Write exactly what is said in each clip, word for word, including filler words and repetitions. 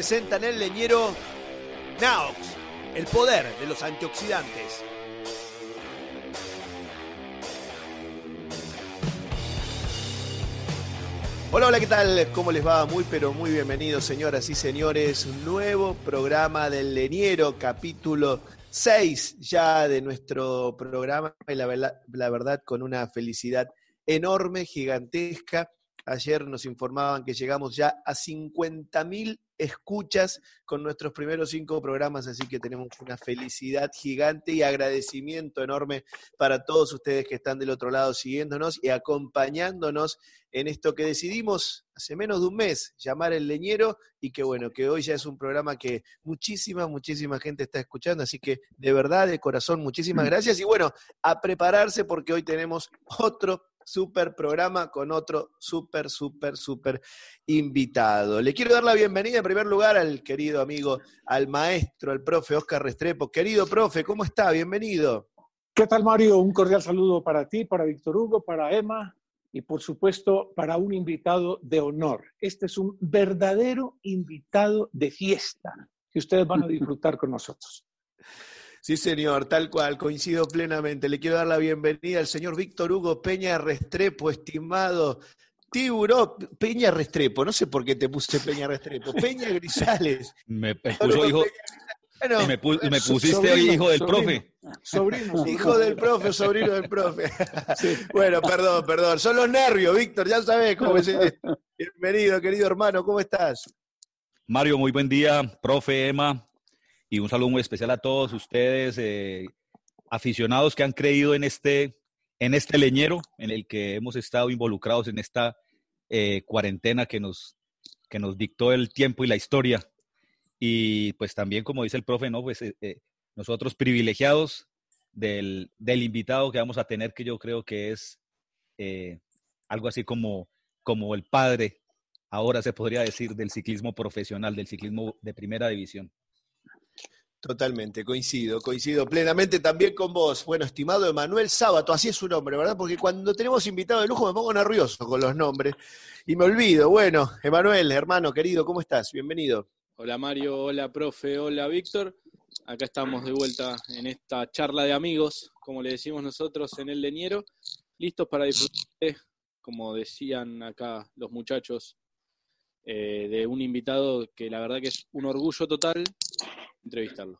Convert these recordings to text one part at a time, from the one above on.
presentan el leñero Naox, el poder de los antioxidantes. Hola, hola, ¿qué tal? ¿Cómo les va? Muy, pero muy bienvenidos, señoras y señores. Un nuevo programa del leñero, capítulo seis ya de nuestro programa. Y la, verdad, la verdad, con una felicidad enorme, gigantesca. Ayer nos informaban que llegamos ya a cincuenta mil escuchas con nuestros primeros cinco programas, así que tenemos una felicidad gigante y agradecimiento enorme para todos ustedes que están del otro lado siguiéndonos y acompañándonos en esto que decidimos hace menos de un mes llamar El Leñero, y que bueno, que hoy ya es un programa que muchísima, muchísima gente está escuchando, así que de verdad, de corazón, muchísimas gracias, y bueno, a prepararse porque hoy tenemos otro super programa con otro súper, súper, súper invitado. Le quiero dar la bienvenida en primer lugar al querido amigo, al maestro, al profe Óscar Restrepo. Querido profe, ¿cómo está? Bienvenido. ¿Qué tal, Mario? Un cordial saludo para ti, para Víctor Hugo, para Emma y, por supuesto, para un invitado de honor. Este es un verdadero invitado de fiesta que ustedes van a disfrutar con nosotros. Sí, señor, tal cual, coincido plenamente. Le quiero dar la bienvenida al señor Víctor Hugo Peña Restrepo, estimado Tiburón. Peña Restrepo, no sé por qué te puse Peña Restrepo. Peña Grisales. Me, me puso hijo, bueno, me, pu, me pusiste sobrino, hijo del sobrino, profe. Sobrino, sobrino. Hijo del profe, sobrino del profe. Sí. Bueno, perdón, perdón. Son los nervios, Víctor, ya sabés cómo es esto. Bienvenido, querido hermano, ¿cómo estás? Mario, muy buen día, profe, Emma. Y un saludo muy especial a todos ustedes, eh, aficionados que han creído en este, en este leñero, en el que hemos estado involucrados en esta eh, cuarentena que nos, que nos dictó el tiempo y la historia. Y pues también, como dice el profe, ¿no? Pues eh, eh, nosotros privilegiados del, del invitado que vamos a tener, que yo creo que es eh, algo así como, como el padre, ahora se podría decir, del ciclismo profesional, del ciclismo de primera división. Totalmente, coincido, coincido plenamente también con vos. Bueno, estimado Emanuel Sábato, así es su nombre, ¿verdad? Porque cuando tenemos invitado de lujo me pongo nervioso con los nombres y me olvido. Bueno, Emanuel, hermano querido, ¿cómo estás? Bienvenido. Hola Mario, hola profe, hola Víctor. Acá estamos de vuelta en esta charla de amigos, como le decimos nosotros en El Leñero, listos para disfrutar, como decían acá los muchachos, eh, de un invitado que la verdad que es un orgullo total entrevistarlo.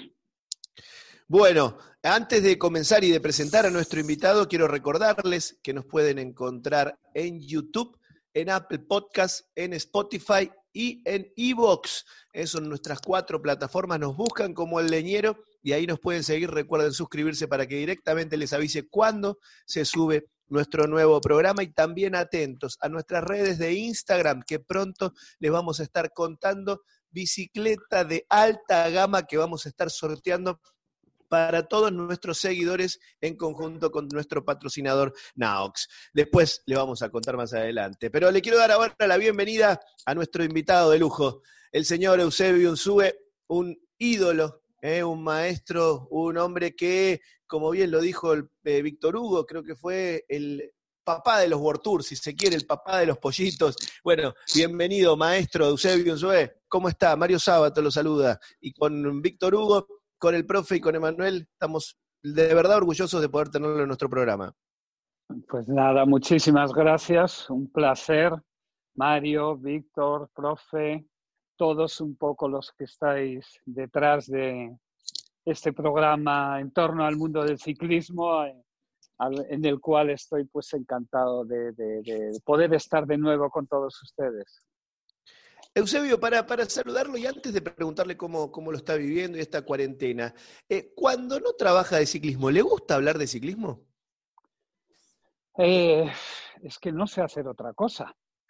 Bueno, antes de comenzar y de presentar a nuestro invitado, quiero recordarles que nos pueden encontrar en YouTube, en Apple Podcast, en Spotify y en iVoox. Esas son nuestras cuatro plataformas. Nos buscan como El Leñero y ahí nos pueden seguir. Recuerden suscribirse para que directamente les avise cuando se sube nuestro nuevo programa, y también atentos a nuestras redes de Instagram, que pronto les vamos a estar contando bicicleta de alta gama que vamos a estar sorteando para todos nuestros seguidores en conjunto con nuestro patrocinador Naox. Después le vamos a contar más adelante. Pero le quiero dar ahora la bienvenida a nuestro invitado de lujo, el señor Eusebio Unzúe, un ídolo, eh, un maestro, un hombre que, como bien lo dijo el, eh, Víctor Hugo, creo que fue el papá de los World Tour, si se quiere, el papá de los pollitos. Bueno, bienvenido, maestro Eusebio Unzúe. ¿Cómo está? Mario Sábato lo saluda. Y con Víctor Hugo, con el profe y con Emanuel, estamos de verdad orgullosos de poder tenerlo en nuestro programa. Pues nada, muchísimas gracias. Un placer. Mario, Víctor, profe, todos un poco los que estáis detrás de este programa en torno al mundo del ciclismo, en el cual estoy pues encantado de, de, de poder estar de nuevo con todos ustedes. Eusebio, para, para saludarlo y antes de preguntarle cómo, cómo lo está viviendo y esta cuarentena, eh, cuando no trabaja de ciclismo, ¿le gusta hablar de ciclismo? Eh, es que no sé hacer otra cosa.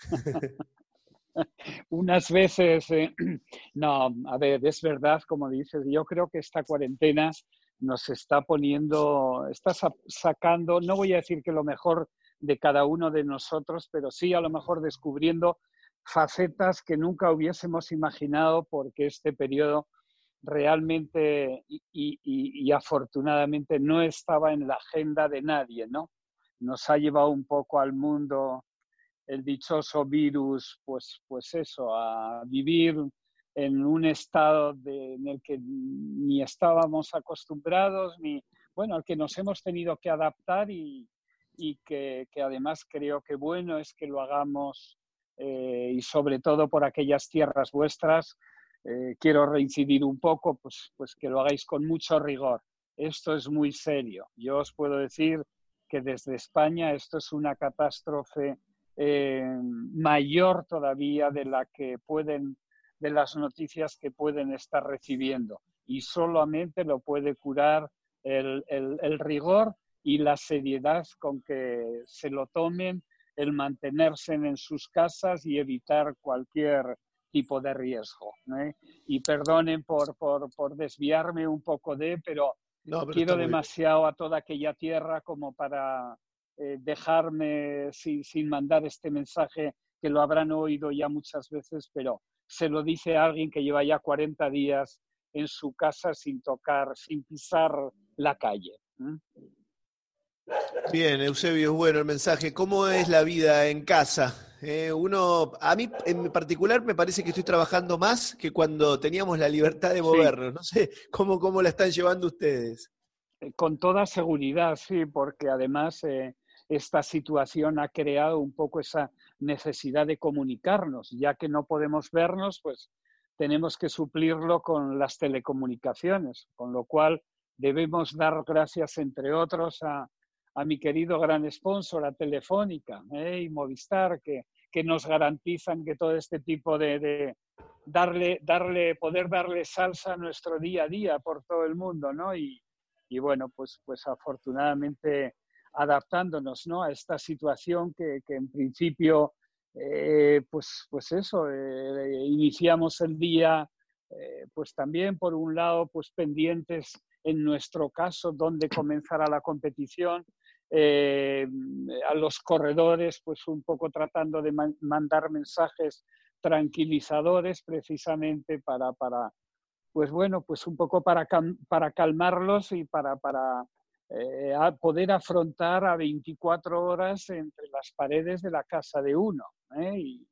Unas veces, eh, no, a ver, es verdad, como dices, yo creo que esta cuarentena nos está poniendo, está sacando, no voy a decir que lo mejor de cada uno de nosotros, pero sí a lo mejor descubriendo facetas que nunca hubiésemos imaginado, porque este periodo realmente y, y, y afortunadamente no estaba en la agenda de nadie, ¿no? Nos ha llevado un poco al mundo el dichoso virus, pues, pues eso, a vivir en un estado de, en el que ni estábamos acostumbrados, ni, bueno, al que nos hemos tenido que adaptar y, y que, que además creo que bueno es que lo hagamos eh, y sobre todo por aquellas tierras vuestras. Eh, quiero reincidir un poco, pues, pues que lo hagáis con mucho rigor. Esto es muy serio. Yo os puedo decir que desde España esto es una catástrofe eh, mayor todavía de la que pueden, de las noticias que pueden estar recibiendo. Y solamente lo puede curar el, el, el rigor y la seriedad con que se lo tomen, el mantenerse en sus casas y evitar cualquier tipo de riesgo, ¿eh? Y perdonen por, por, por desviarme un poco de, pero, No, pero quiero está muy bien. demasiado a toda aquella tierra como para eh, dejarme sin, sin mandar este mensaje, que lo habrán oído ya muchas veces, pero se lo dice a alguien que lleva ya cuarenta días en su casa sin tocar, sin pisar la calle. ¿Mm? Bien, Eusebio, es bueno el mensaje. ¿Cómo es la vida en casa? Eh, uno, a mí en particular me parece que estoy trabajando más que cuando teníamos la libertad de Sí. movernos. No sé cómo, cómo la están llevando ustedes. Con toda seguridad, sí, porque además eh, esta situación ha creado un poco esa necesidad de comunicarnos. Ya que no podemos vernos, pues tenemos que suplirlo con las telecomunicaciones, con lo cual debemos dar gracias, entre otros, a, a mi querido gran sponsor, a Telefónica, ¿eh? y Movistar, que, que nos garantizan que todo este tipo de, de darle, darle, poder darle salsa a nuestro día a día por todo el mundo, ¿no? Y, Y bueno, pues, pues afortunadamente adaptándonos, ¿no?, a esta situación que, que en principio, eh, pues, pues eso, eh, iniciamos el día, eh, pues también por un lado, pues pendientes en nuestro caso dónde comenzará la competición, eh, a los corredores, pues un poco tratando de man- mandar mensajes tranquilizadores precisamente para, para pues bueno, pues un poco para, para calmarlos y para, para eh, a poder afrontar a veinticuatro horas entre las paredes de la casa de uno, ¿eh? Y,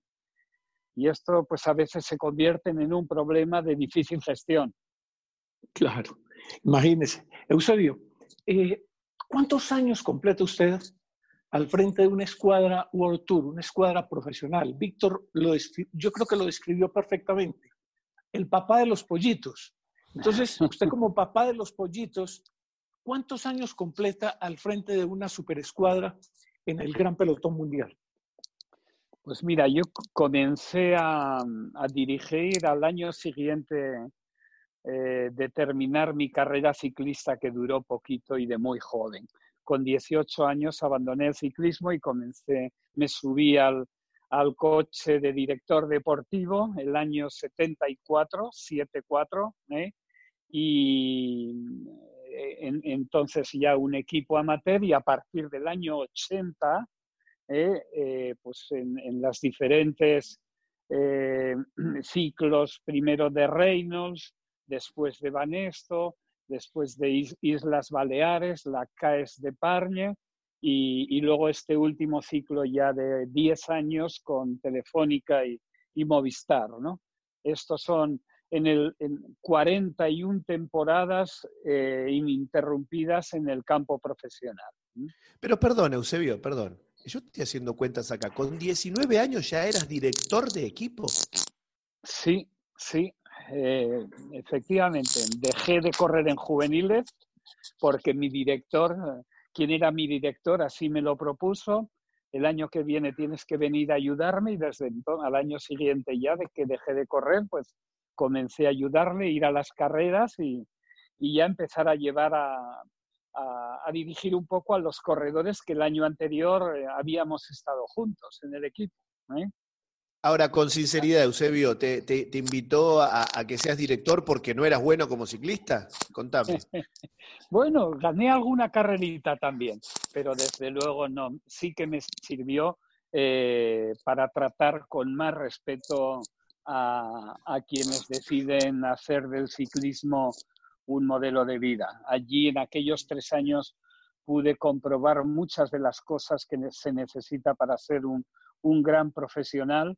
y esto pues a veces se convierte en un problema de difícil gestión. Claro, imagínese. Eusebio, eh, ¿cuántos años completa usted al frente de una escuadra World Tour, una escuadra profesional? Víctor, lo yo creo que lo describió perfectamente. El papá de los pollitos. Entonces, usted como papá de los pollitos, ¿cuántos años completa al frente de una superescuadra en el Gran Pelotón Mundial? Pues mira, yo comencé a, a dirigir al año siguiente eh, de terminar mi carrera ciclista, que duró poquito y de muy joven. Con dieciocho años abandoné el ciclismo y comencé, me subí al, al coche de director deportivo el año setenta y cuatro, setenta y cuatro, ¿eh? y en, entonces ya un equipo amateur, y a partir del año ochenta, eh, eh, pues en, en las diferentes eh, ciclos, primero de Reynolds, después de Banesto, después de Is Islas Baleares, la CAES de Pargne, y, y luego este último ciclo ya de diez años con Telefónica y, y Movistar, ¿no? Estos son en, el, en cuarenta y una temporadas eh, ininterrumpidas en el campo profesional. Pero perdón, Eusebio, perdón. Yo estoy haciendo cuentas acá. ¿Con diecinueve años ya eras director de equipo? Sí, sí. Eh, efectivamente, dejé de correr en juveniles porque mi director, quien era mi director, así me lo propuso. El año que viene tienes que venir a ayudarme, y desde entonces, al año siguiente ya de que dejé de correr, pues comencé a ayudarle, ir a las carreras y, y ya empezar a llevar a, a, a dirigir un poco a los corredores que el año anterior eh, habíamos estado juntos en el equipo, ¿eh? Ahora, con sinceridad, Eusebio, ¿te, te, te invitó a, a que seas director porque no eras bueno como ciclista? Contame. Bueno, gané alguna carrerita también, pero desde luego no. Sí que me sirvió eh, para tratar con más respeto a, a quienes deciden hacer del ciclismo un modelo de vida. Allí, en aquellos tres años, pude comprobar muchas de las cosas que se necesita para ser un, un gran profesional.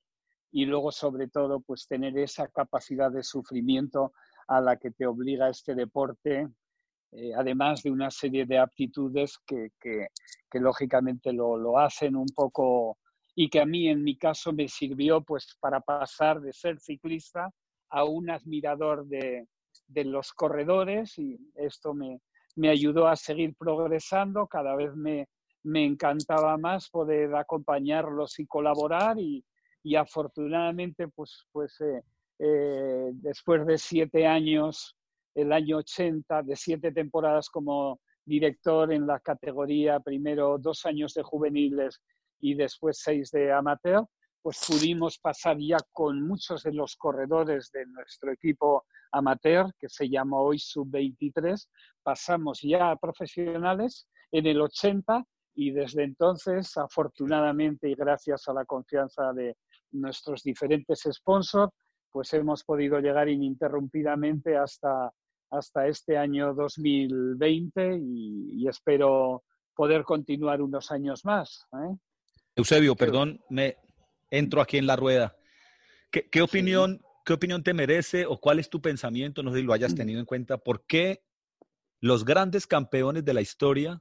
y luego sobre todo pues tener esa capacidad de sufrimiento a la que te obliga este deporte, eh, además de una serie de aptitudes que, que, que lógicamente lo, lo hacen un poco, y que a mí en mi caso me sirvió pues para pasar de ser ciclista a un admirador de, de los corredores, y esto me, me ayudó a seguir progresando. Cada vez me, me encantaba más poder acompañarlos y colaborar, y, y afortunadamente pues, pues eh, eh, después de siete años, el año ochenta, de siete temporadas como director en la categoría, primero dos años de juveniles y después seis de amateur, pues pudimos pasar ya con muchos de los corredores de nuestro equipo amateur, que se llama hoy sub veintitrés, pasamos ya a profesionales en el ochenta, y desde entonces, afortunadamente y gracias a la confianza de nuestros diferentes sponsors, pues hemos podido llegar ininterrumpidamente hasta, hasta este año dos mil veinte, y, y espero poder continuar unos años más, ¿eh? Eusebio, perdón, me entro aquí en la rueda. ¿Qué, qué opinión, sí. ¿Qué opinión te merece o cuál es tu pensamiento? No sé si lo hayas tenido en cuenta. ¿Por qué los grandes campeones de la historia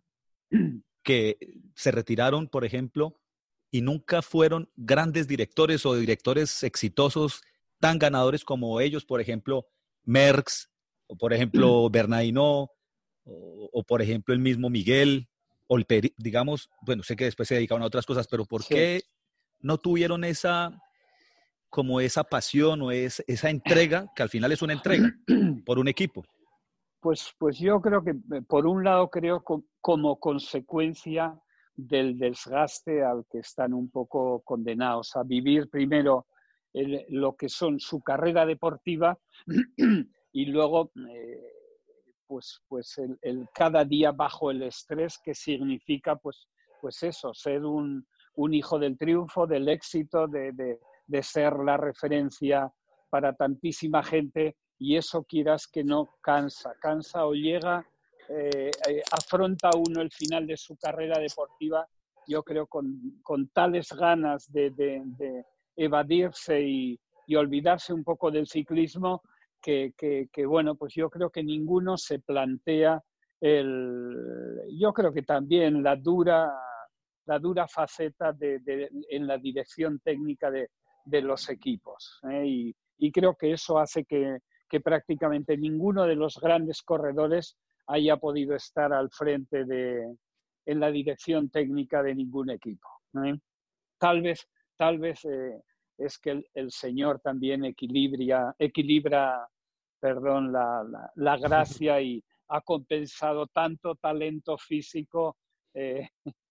que se retiraron, por ejemplo, y nunca fueron grandes directores o directores exitosos tan ganadores como ellos, por ejemplo, Merckx, o por ejemplo, Bernardino, o, o por ejemplo el mismo Miguel, o el Peri, digamos, bueno, sé que después se dedicaron a otras cosas, pero ¿por sí. qué no tuvieron esa, como esa pasión o es, esa entrega, que al final es una entrega por un equipo? Pues, pues yo creo que, por un lado, creo que como consecuencia del desgaste al que están un poco condenados, a vivir primero el, lo que son su carrera deportiva y luego eh, pues, pues el, el cada día bajo el estrés que significa pues, pues eso, ser un, un hijo del triunfo, del éxito, de, de, de ser la referencia para tantísima gente, y eso quieras que no cansa, cansa o llega, eh, eh, afronta uno el final de su carrera deportiva, yo creo con, con tales ganas de, de, de evadirse y, y olvidarse un poco del ciclismo, que, que, que bueno, pues yo creo que ninguno se plantea el, yo creo que también la dura, la dura faceta de, de, en la dirección técnica de, de los equipos, ¿eh? y, y creo que eso hace que, que prácticamente ninguno de los grandes corredores haya podido estar al frente de, en la dirección técnica de ningún equipo, ¿eh? Tal vez, tal vez eh, es que el, el Señor también equilibra, equilibra perdón, la, la, la gracia y ha compensado tanto talento físico eh,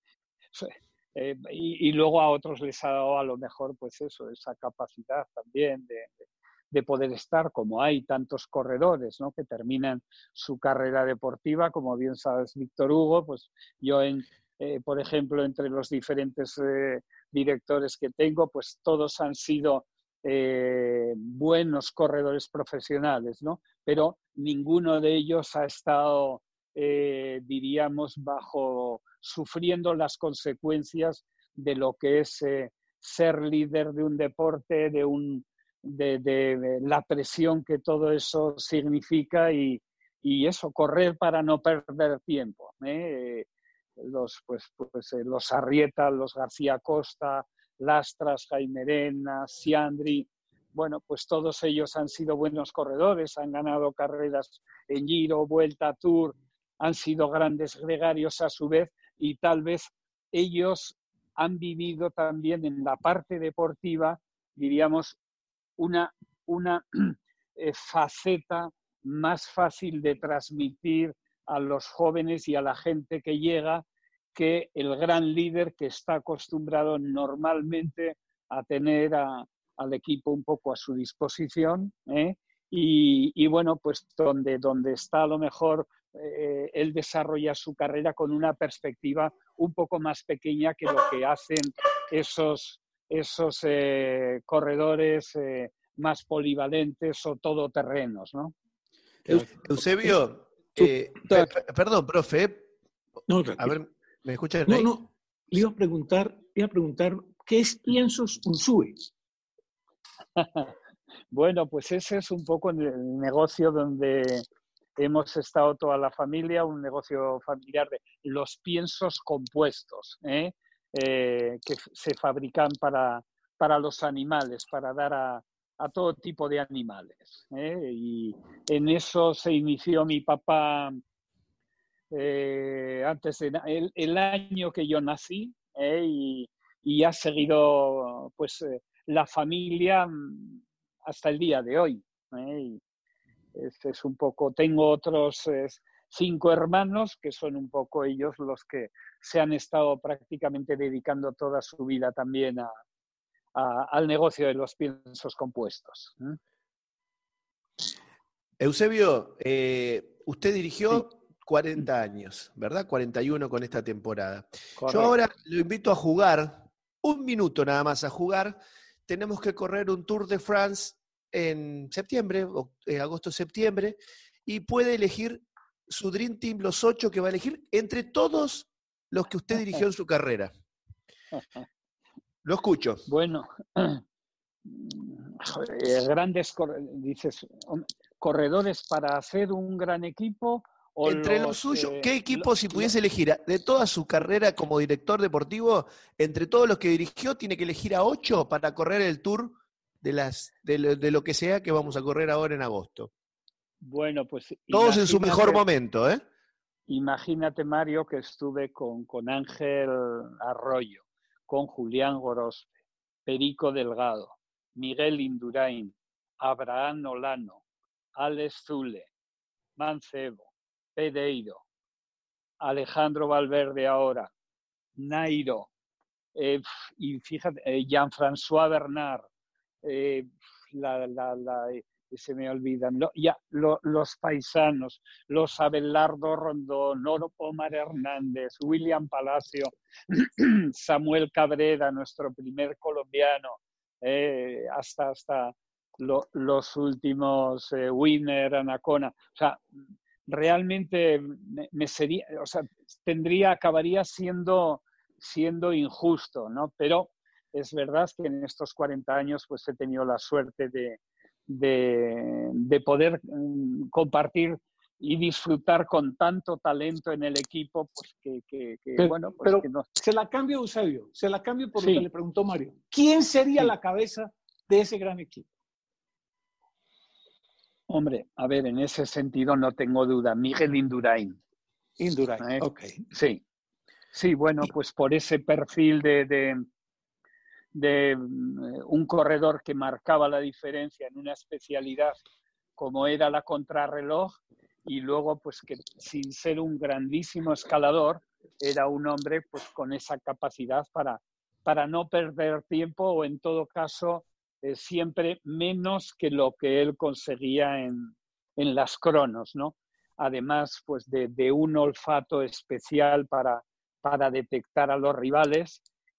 eh, y, y luego a otros les ha dado a lo mejor pues eso, esa capacidad también de, de, de poder estar, como hay tantos corredores, ¿no?, que terminan su carrera deportiva, como bien sabes, Víctor Hugo, pues yo en, eh, por ejemplo, entre los diferentes eh, directores que tengo, pues todos han sido Eh, buenos corredores profesionales, ¿no? Pero ninguno de ellos ha estado, eh, diríamos, bajo, sufriendo las consecuencias de lo que es eh, ser líder de un deporte, de, un, de, de, de la presión que todo eso significa y, y eso, correr para no perder tiempo, ¿eh? Los, pues, pues, eh, los Arrieta, los García Costa, Lastras, Jaime Arena, Siandri, bueno, pues todos ellos han sido buenos corredores, han ganado carreras en Giro, Vuelta, Tour, han sido grandes gregarios a su vez, y tal vez ellos han vivido también en la parte deportiva, diríamos, una, una eh, faceta más fácil de transmitir a los jóvenes y a la gente que llega, que el gran líder que está acostumbrado normalmente a tener a, al equipo un poco a su disposición, ¿eh? y, y bueno, pues donde, donde está a lo mejor eh, él desarrolla su carrera con una perspectiva un poco más pequeña que lo que hacen esos, esos eh, corredores eh, más polivalentes o todoterrenos, ¿no? Eusebio, eh, per, perdón, profe. No, a ver, ¿me escuchan no, ahí? no, le iba a preguntar, le iba a preguntar, ¿qué es Piensos Unsue? Bueno, pues ese es un poco el negocio donde hemos estado toda la familia, un negocio familiar de los piensos compuestos, ¿eh? Eh, que se fabrican para, para los animales, para dar a, a todo tipo de animales, ¿eh? Y en eso se inició mi papá eh, antes de el, el año que yo nací, ¿eh? y, y ha seguido pues eh, la familia hasta el día de hoy, ¿eh? Y este es un poco, tengo otros eh, cinco hermanos que son un poco ellos los que se han estado prácticamente dedicando toda su vida también a, a, al negocio de los piensos compuestos. ¿eh? Eusebio, eh, usted dirigió Sí. cuarenta años, ¿verdad? cuarenta y uno con esta temporada. Correcto. Yo ahora lo invito a jugar, un minuto nada más a jugar. Tenemos que correr un Tour de France en septiembre, eh, agosto-septiembre, y puede elegir su Dream Team, los ocho que va a elegir, entre todos los que usted dirigió en su carrera. Lo escucho. Bueno, grandes, dices, corredores para hacer un gran equipo. O entre los, los suyos, eh, ¿qué equipo, lo, si pudiese elegir de toda su carrera como director deportivo, entre todos los que dirigió, tiene que elegir a ocho para correr el Tour de, las, de, lo, de lo que sea que vamos a correr ahora en agosto? Bueno, pues todos en su mejor momento, ¿eh? Imagínate, Mario, que estuve con, con Ángel Arroyo, con Julián Gorospe, Perico Delgado, Miguel Indurain, Abraham Olano, Alex Zule, Mancebo, Pereiro, Alejandro Valverde ahora, Nairo, eh, y fíjate, eh, Jean-François Bernard, eh, la, la, la, eh, se me olvidan, lo, ya, lo, los paisanos, los Abelardo Rondón, Noro Omar Hernández, William Palacio, Samuel Cabrera, nuestro primer colombiano, eh, hasta, hasta lo, los últimos, eh, Winner, Anacona. O sea, realmente me, me sería, o sea, tendría, acabaría siendo, siendo injusto, ¿no? Pero es verdad que en estos cuarenta años pues he tenido la suerte de, de, de poder um, compartir y disfrutar con tanto talento en el equipo, pues que, que, que pero, bueno, pues pero que no. Se la cambio, Eusebio, se la cambio por Sí. lo que le preguntó Mario. ¿Quién sería Sí. la cabeza de ese gran equipo? Hombre, a ver, en ese sentido no tengo duda. Miguel Indurain. Indurain, ¿Eh? ok. Sí. Sí, bueno, pues por ese perfil de, de, de un corredor que marcaba la diferencia en una especialidad como era la contrarreloj, y luego pues que sin ser un grandísimo escalador era un hombre pues con esa capacidad para, para no perder tiempo, o en todo caso eh, siempre menos que lo que él conseguía en, en las cronos, ¿no? Además pues de, de un olfato especial para, para detectar a los rivales,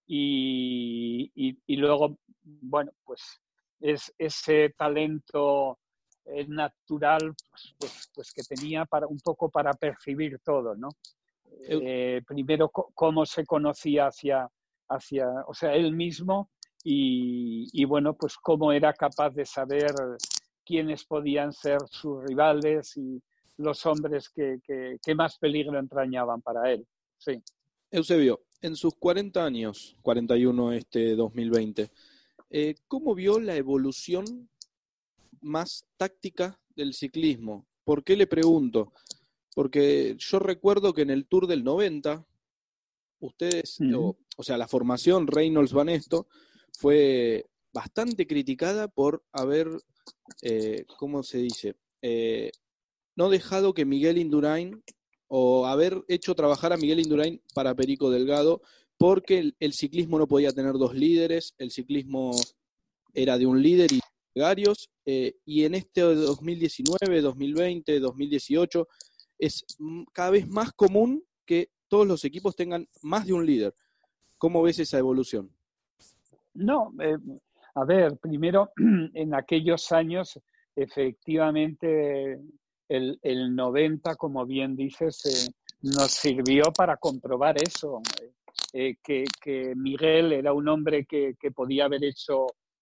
y, y, y luego bueno pues es ese talento eh, natural pues, pues, pues que tenía para un poco para percibir todo, ¿no? Eh, primero c- cómo se conocía hacia, hacia, o sea, él mismo, y, y bueno, pues cómo era capaz de saber quiénes podían ser sus rivales y los hombres que, que, que más peligro entrañaban para él. Sí. Eusebio, en sus cuarenta años, cuarenta y uno este dos mil veinte, eh, ¿cómo vio la evolución más táctica del ciclismo? ¿Por qué le pregunto? Porque yo recuerdo que en el Tour del noventa, ustedes, Mm. o, o sea, la formación Reynolds-Banesto fue bastante criticada por haber, eh, ¿cómo se dice? Eh, no dejado que Miguel Indurain, o haber hecho trabajar a Miguel Indurain para Perico Delgado, porque el, el ciclismo no podía tener dos líderes, el ciclismo era de un líder y gregarios, eh, y en este dos mil diecinueve, dos mil veinte, dos mil dieciocho es cada vez más común que todos los equipos tengan más de un líder. ¿Cómo ves esa evolución? No, eh, a ver, primero, en aquellos años, efectivamente, el, el noventa, como bien dices, eh, nos sirvió para comprobar eso, eh, que, que Miguel era un hombre que, que podía haber hecho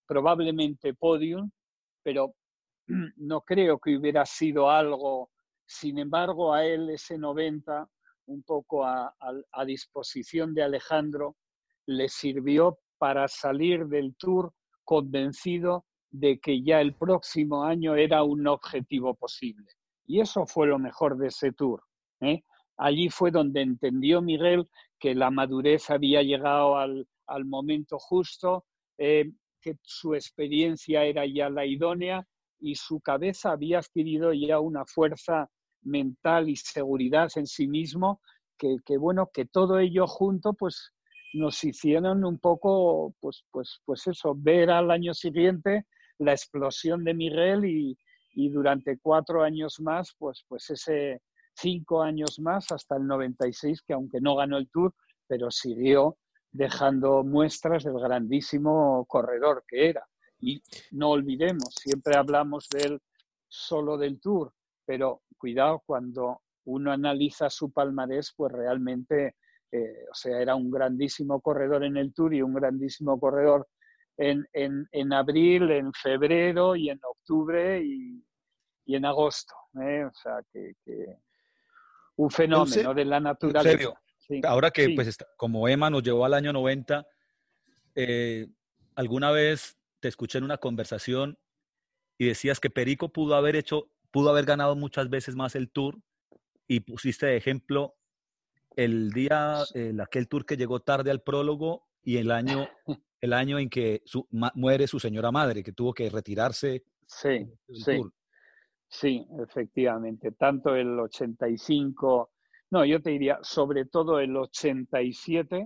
probablemente podium, pero no creo que hubiera sido algo. Sin embargo, a él ese noventa, un poco a, a, a disposición de Alejandro, le sirvió para salir del Tour convencido de que ya el próximo año era un objetivo posible. Y eso fue lo mejor de ese Tour, ¿eh? Allí fue donde entendió Miguel que la madurez había llegado al, al momento justo, eh, que su experiencia era ya la idónea y su cabeza había adquirido ya una fuerza mental y seguridad en sí mismo, que, que bueno, que todo ello junto pues nos hicieron un poco, pues, pues, pues eso, ver al año siguiente la explosión de Miguel y, y durante cuatro años más, pues, pues ese cinco años más hasta el noventa y seis, que aunque no ganó el Tour, pero siguió dejando muestras del grandísimo corredor que era. Y no olvidemos, siempre hablamos de él solo del Tour, pero cuidado, cuando uno analiza su palmarés, pues realmente, eh, o sea, era un grandísimo corredor en el Tour y un grandísimo corredor en, en, en abril, en febrero y en octubre y, y en agosto, ¿eh? O sea, que, que un fenómeno Euse, de la naturaleza. Eusebio, Sí, ahora que sí. pues está- como Emma nos llevó al año noventa, eh, alguna vez te escuché en una conversación y decías que Perico pudo haber hecho, pudo haber ganado muchas veces más el Tour y pusiste de ejemplo el día, el, aquel Tour que llegó tarde al prólogo y el año, el año en que su, ma, muere su señora madre, que tuvo que retirarse Sí, del sí, Tour. sí, efectivamente. Tanto el ochenta y cinco, no, yo te diría, sobre todo el ochenta y siete,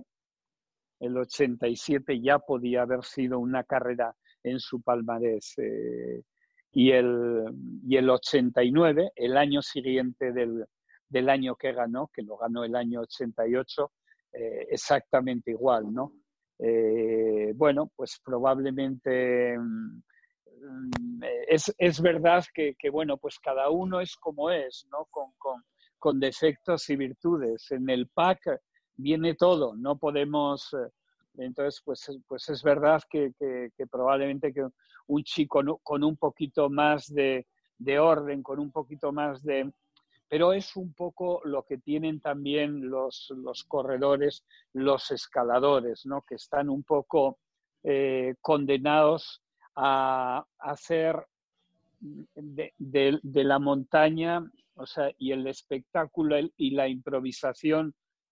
el ochenta y siete ya podía haber sido una carrera en su palmarés. Eh, y, el, y el ochenta y nueve, el año siguiente del, del año que ganó, que lo ganó el año ochenta y ocho, eh, exactamente igual, ¿no? Eh, bueno, pues probablemente mm, es, es verdad que, que, bueno, pues cada uno es como es, ¿no? Con, con, con defectos y virtudes. En el pack viene todo, no podemos... Eh, entonces, pues, pues es verdad que, que, que probablemente que un chico con un poquito más de, de orden, con un poquito más de... Pero es un poco lo que tienen también los, los corredores, los escaladores, ¿no? Que están un poco eh, condenados a hacer de, de, de la montaña, o sea, y el espectáculo y la improvisación,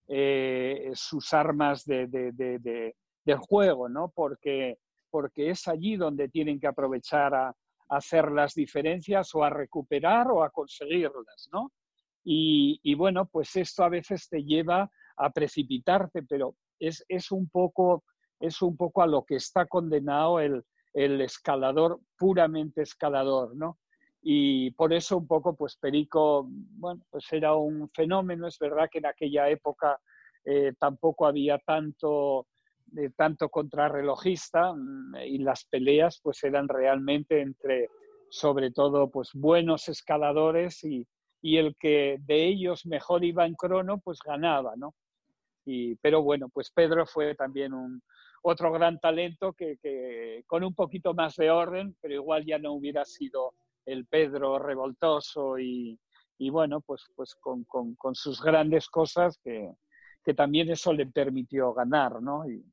eh, sus armas de, de, de, de, del juego, ¿no? Porque, porque es allí donde tienen que aprovechar a, a hacer las diferencias o a recuperar o a conseguirlas, ¿no? Y, y bueno, pues esto a veces te lleva a precipitarte, pero es, es, un, poco, es un poco a lo que está condenado el, el escalador, puramente escalador, ¿no? Y por eso un poco, pues Perico, bueno, pues era un fenómeno. Es verdad que en aquella época eh, tampoco había tanto, eh, tanto contrarrelojista y las peleas pues eran realmente entre, sobre todo, pues buenos escaladores y, y el que de ellos mejor iba en crono, pues ganaba, ¿no? Y, pero bueno, pues Pedro fue también un, otro gran talento que, que con un poquito más de orden, pero igual ya no hubiera sido el Pedro revoltoso y, y bueno, pues, pues con, con, con sus grandes cosas que, que también eso le permitió ganar, ¿no? Y,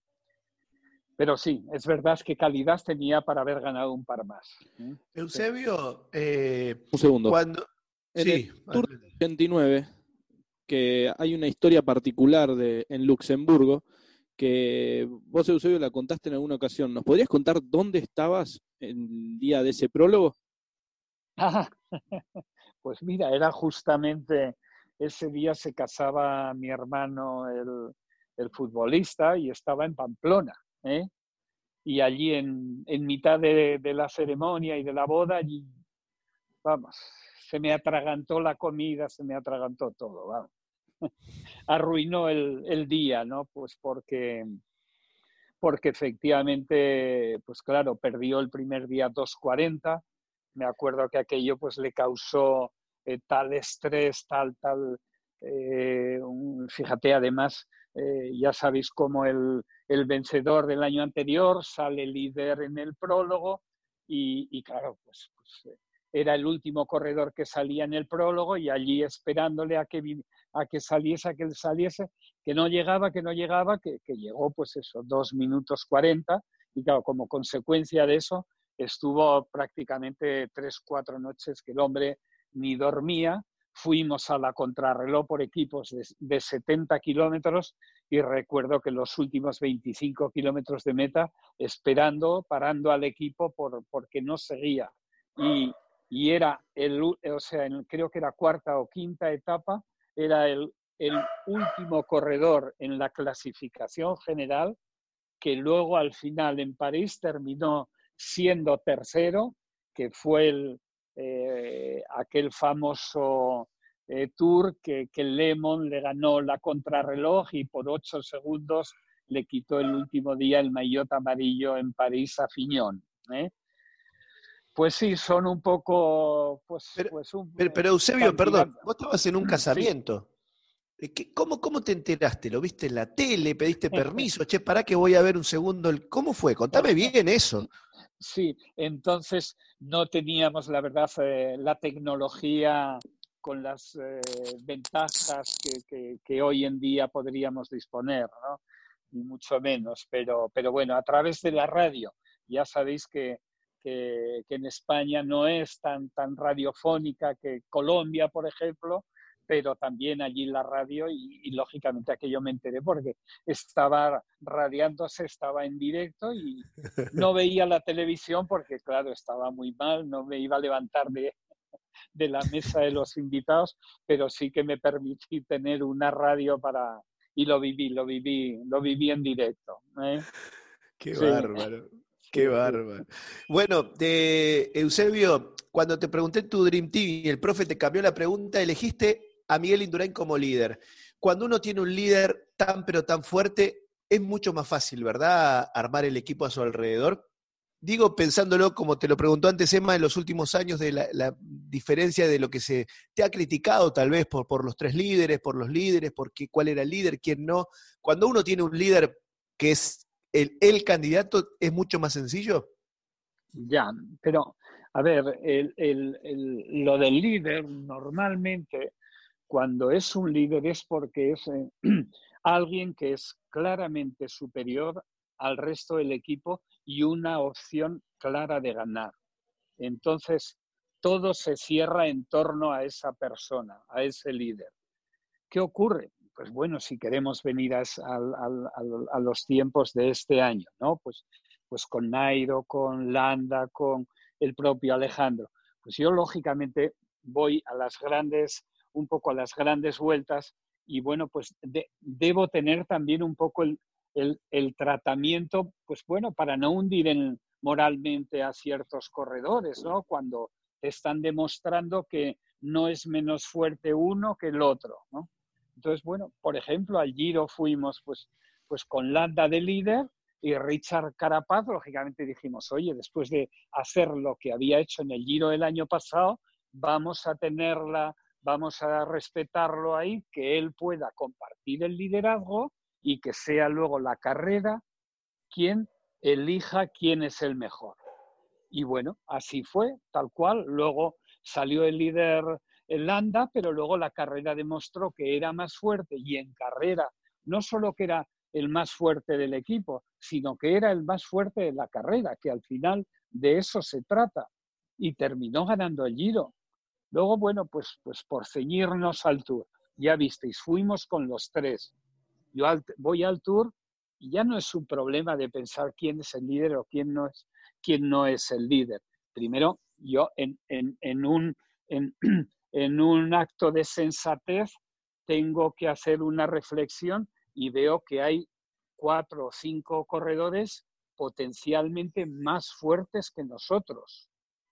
pero sí, es verdad que calidad tenía para haber ganado un par más. ¿eh? Eusebio, eh, un segundo. Cuando... En sí, el Tour ochenta y nueve, que hay una historia particular de, en Luxemburgo, que vos, Eusebio, la contaste en alguna ocasión. ¿Nos podrías contar dónde estabas el día de ese prólogo? Ah, pues mira, era justamente ese día se casaba mi hermano, el, el futbolista, y estaba en Pamplona, ¿eh? Y allí en, en mitad de, de la ceremonia y de la boda, allí, vamos, se me atragantó la comida, se me atragantó todo, vamos. Arruinó el, el día, ¿no? Pues porque, porque efectivamente, pues claro, perdió el primer día dos cuarenta. Me acuerdo que aquello pues le causó eh, tal estrés, tal, tal, eh, un, fíjate, además eh, ya sabéis cómo el, el vencedor del año anterior sale líder en el prólogo y, y claro, pues, pues era el último corredor que salía en el prólogo y allí esperándole a que, a que saliese, a que saliese, que no llegaba, que no llegaba, que, que llegó pues eso, dos minutos cuarenta y claro, como consecuencia de eso estuvo prácticamente tres, cuatro noches que el hombre ni dormía. Fuimos a la contrarreloj por equipos de, de setenta kilómetros y recuerdo que los últimos veinticinco kilómetros de meta esperando, parando al equipo por, porque no seguía. Y, y era, el, o sea, en, creo que era cuarta o quinta etapa, era el, el último corredor en la clasificación general que luego al final en París terminó siendo tercero, que fue el, eh, aquel famoso eh, Tour que, que Lemon le ganó la contrarreloj y por ocho segundos le quitó el último día el maillot amarillo en París a Fignon. ¿eh? Pues sí, son un poco... Pues, pero, pues un, pero, pero Eusebio, cantidad... perdón, vos estabas en un casamiento. Sí. ¿Cómo, ¿Cómo te enteraste? ¿Lo viste en la tele? ¿Pediste permiso? Che, pará que voy a ver un segundo. ¿Cómo fue? Contame bien eso. Sí, entonces no teníamos, la verdad, eh, la tecnología con las eh, ventajas que, que, que hoy en día podríamos disponer, ¿no? Ni mucho menos, pero, pero bueno, a través de la radio. Ya sabéis que, que, que en España no es tan, tan radiofónica que Colombia, por ejemplo, pero también allí la radio y, y lógicamente aquello me enteré porque estaba radiándose, estaba en directo y no veía la televisión porque, claro, estaba muy mal, no me iba a levantar de, de la mesa de los invitados, pero sí que me permití tener una radio para... Y lo viví, lo viví, lo viví en directo. ¿eh? Qué Sí. bárbaro, qué Sí, bárbaro. sí. Bueno, de Eusebio, cuando te pregunté tu Dream Team y el profe te cambió la pregunta, elegiste a Miguel Indurain como líder. Cuando uno tiene un líder tan pero tan fuerte, es mucho más fácil, ¿verdad?, armar el equipo a su alrededor. Digo, pensándolo, como te lo preguntó antes Emma, en los últimos años de la, la diferencia de lo que se te ha criticado tal vez por, por los tres líderes, por los líderes, por qué, cuál era el líder, quién no. Cuando uno tiene un líder que es el, el candidato, ¿es mucho más sencillo? Ya, pero a ver, el, el, el, lo del líder normalmente cuando es un líder es porque es eh, alguien que es claramente superior al resto del equipo y una opción clara de ganar. Entonces, todo se cierra en torno a esa persona, a ese líder. ¿Qué ocurre? Pues bueno, si queremos venir a, a, a, a los tiempos de este año, ¿no? Pues, pues con Nairo, con Landa, con el propio Alejandro. Pues yo, lógicamente, voy a las grandes, un poco a las grandes vueltas y, bueno, pues de, debo tener también un poco el, el, el tratamiento, pues bueno, para no hundir en, moralmente a ciertos corredores, ¿no? Cuando están demostrando que no es menos fuerte uno que el otro, ¿no? Entonces, bueno, por ejemplo, al Giro fuimos pues, pues con Landa de líder y Richard Carapaz, lógicamente dijimos, oye, después de hacer lo que había hecho en el Giro del año pasado, vamos a tenerla, vamos a respetarlo ahí, que él pueda compartir el liderazgo y que sea luego la carrera quien elija quién es el mejor. Y bueno, así fue, tal cual. Luego salió el líder en Landa, pero luego la carrera demostró que era más fuerte y en carrera no solo que era el más fuerte del equipo, sino que era el más fuerte de la carrera, que al final de eso se trata. Y terminó ganando el Giro. Luego, bueno, pues, pues por ceñirnos al Tour, ya visteis, fuimos con los tres. Yo al, voy al Tour y ya no es un problema de pensar quién es el líder o quién no es, quién no es el líder. Primero, yo en, en, en, un, en, en un acto de sensatez tengo que hacer una reflexión y veo que hay cuatro o cinco corredores potencialmente más fuertes que nosotros.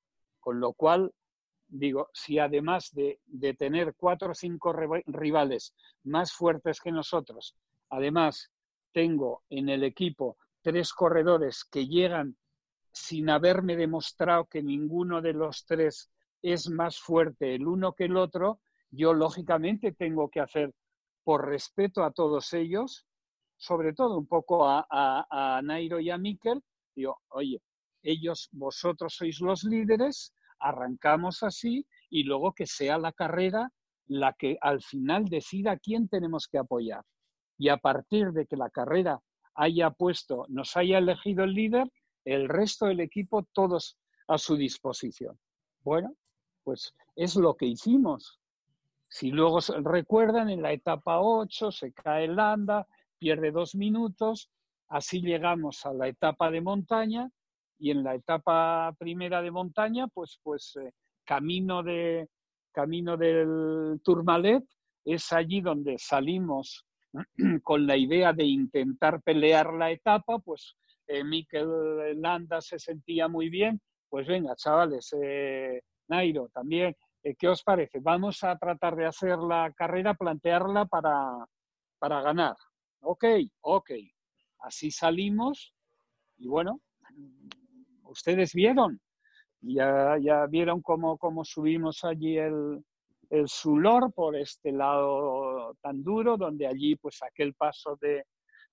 Con lo cual, digo, si además de, de tener cuatro o cinco rivales más fuertes que nosotros, además tengo en el equipo tres corredores que llegan sin haberme demostrado que ninguno de los tres es más fuerte el uno que el otro, yo lógicamente tengo que hacer, por respeto a todos ellos, sobre todo un poco a, a, a Nairo y a Mikel, digo, oye, ellos, vosotros sois los líderes, arrancamos así y luego que sea la carrera la que al final decida quién tenemos que apoyar. Y a partir de que la carrera haya puesto, nos haya elegido el líder, el resto del equipo todos a su disposición. Bueno, pues es lo que hicimos. Si luego recuerdan, en la etapa ocho se cae Landa, pierde dos minutos, así llegamos a la etapa de montaña y en la etapa primera de montaña, pues, pues eh, camino, de, camino del Tourmalet, es allí donde salimos con la idea de intentar pelear la etapa, pues eh, Mikel Landa se sentía muy bien, pues venga, chavales, eh, Nairo también, eh, ¿qué os parece? Vamos a tratar de hacer la carrera, plantearla para, para ganar. Ok, ok. Así salimos y bueno, ustedes vieron, ya, ya vieron cómo, cómo subimos allí el, el Sulor por este lado tan duro, donde allí pues aquel paso de,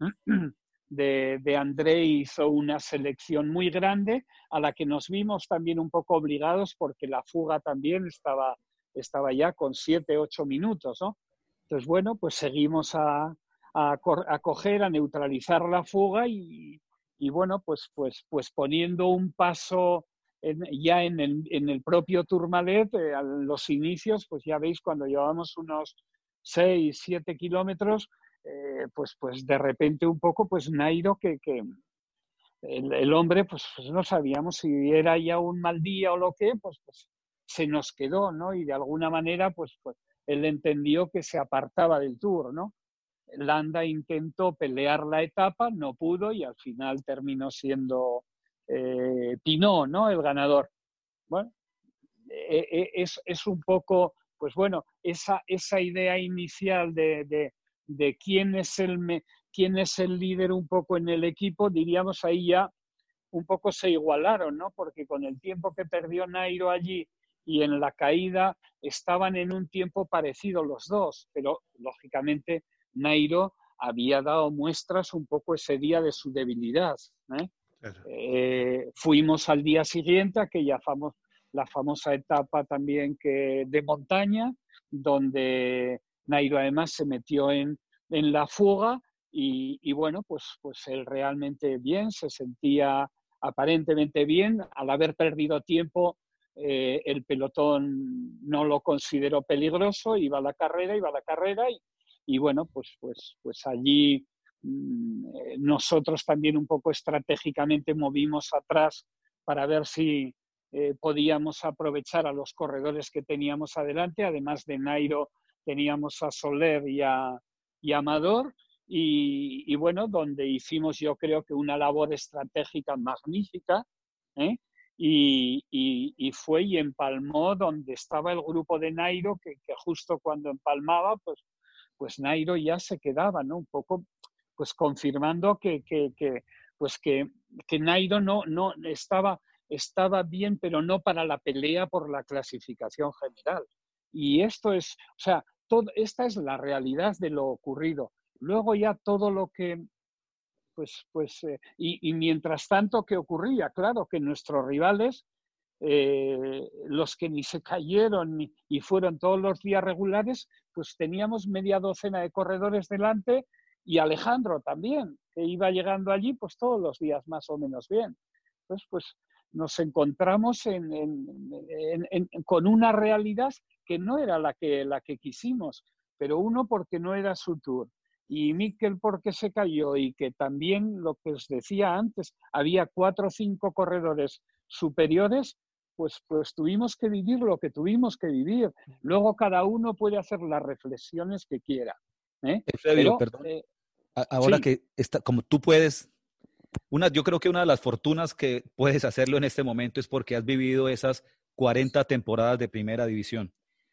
de, de André hizo una selección muy grande a la que nos vimos también un poco obligados porque la fuga también estaba, estaba ya con siete, ocho minutos, ¿no? Entonces, bueno, pues seguimos a, a, a coger, a neutralizar la fuga y, y bueno, pues, pues, pues poniendo un paso en, ya en el, en el propio Tourmalet, eh, a los inicios, pues ya veis, cuando llevamos unos seis, siete kilómetros, eh, pues, pues de repente un poco, pues Nairo, que, que el, el hombre, pues, pues no sabíamos si era ya un mal día o lo que, pues, pues se nos quedó, ¿no? Y de alguna manera, pues, pues él entendió que se apartaba del Tour, ¿no? Landa intentó pelear la etapa, no pudo y al final terminó siendo eh, Pinot, ¿no? El ganador. Bueno, eh, es, es un poco, pues bueno, esa, esa idea inicial de, de, de quién, es el me, quién es el líder un poco en el equipo, diríamos ahí ya un poco se igualaron, ¿no? Porque con el tiempo que perdió Nairo allí y en la caída estaban en un tiempo parecido los dos, pero lógicamente Nairo había dado muestras un poco ese día de su debilidad. ¿eh? Claro. Eh, fuimos al día siguiente, aquella famo la famosa etapa también que, de montaña, donde Nairo además se metió en, en la fuga y, y bueno, pues, pues él realmente bien, se sentía aparentemente bien. Al haber perdido tiempo, eh, el pelotón no lo consideró peligroso, iba a la carrera, iba a la carrera y, y bueno, pues, pues, pues allí mmm, nosotros también un poco estratégicamente movimos atrás para ver si eh, podíamos aprovechar a los corredores que teníamos adelante. Además de Nairo teníamos a Soler y a, y a Amador. Y, y bueno, donde hicimos yo creo que una labor estratégica magnífica, ¿eh? y, y, y fue y empalmó donde estaba el grupo de Nairo, que, que justo cuando empalmaba, pues, pues Nairo ya se quedaba, ¿no? Un poco pues confirmando que, que, que, pues que, que Nairo no, no estaba, estaba bien, pero no para la pelea por la clasificación general. Y esto es, o sea, todo, esta es la realidad de lo ocurrido. Luego ya todo lo que, pues, pues, eh, y, y mientras tanto, ¿qué ocurría? Claro que nuestros rivales, eh, los que ni se cayeron ni, y fueron todos los días regulares, pues teníamos media docena de corredores delante y Alejandro también, que iba llegando allí pues todos los días más o menos bien. Entonces, pues nos encontramos en, en, en, en, con una realidad que no era la que, la que quisimos, pero uno porque no era su tour. Y Mikel porque se cayó y que también, lo que os decía antes, había cuatro o cinco corredores superiores, pues, pues tuvimos que vivir lo que tuvimos que vivir. Luego cada uno puede hacer las reflexiones que quiera. ¿eh? Eusebio, Pero, perdón. Eh, Ahora sí. que está, como tú puedes, una, yo creo que una de las fortunas que puedes hacerlo en este momento es porque has vivido esas cuarenta temporadas de primera división.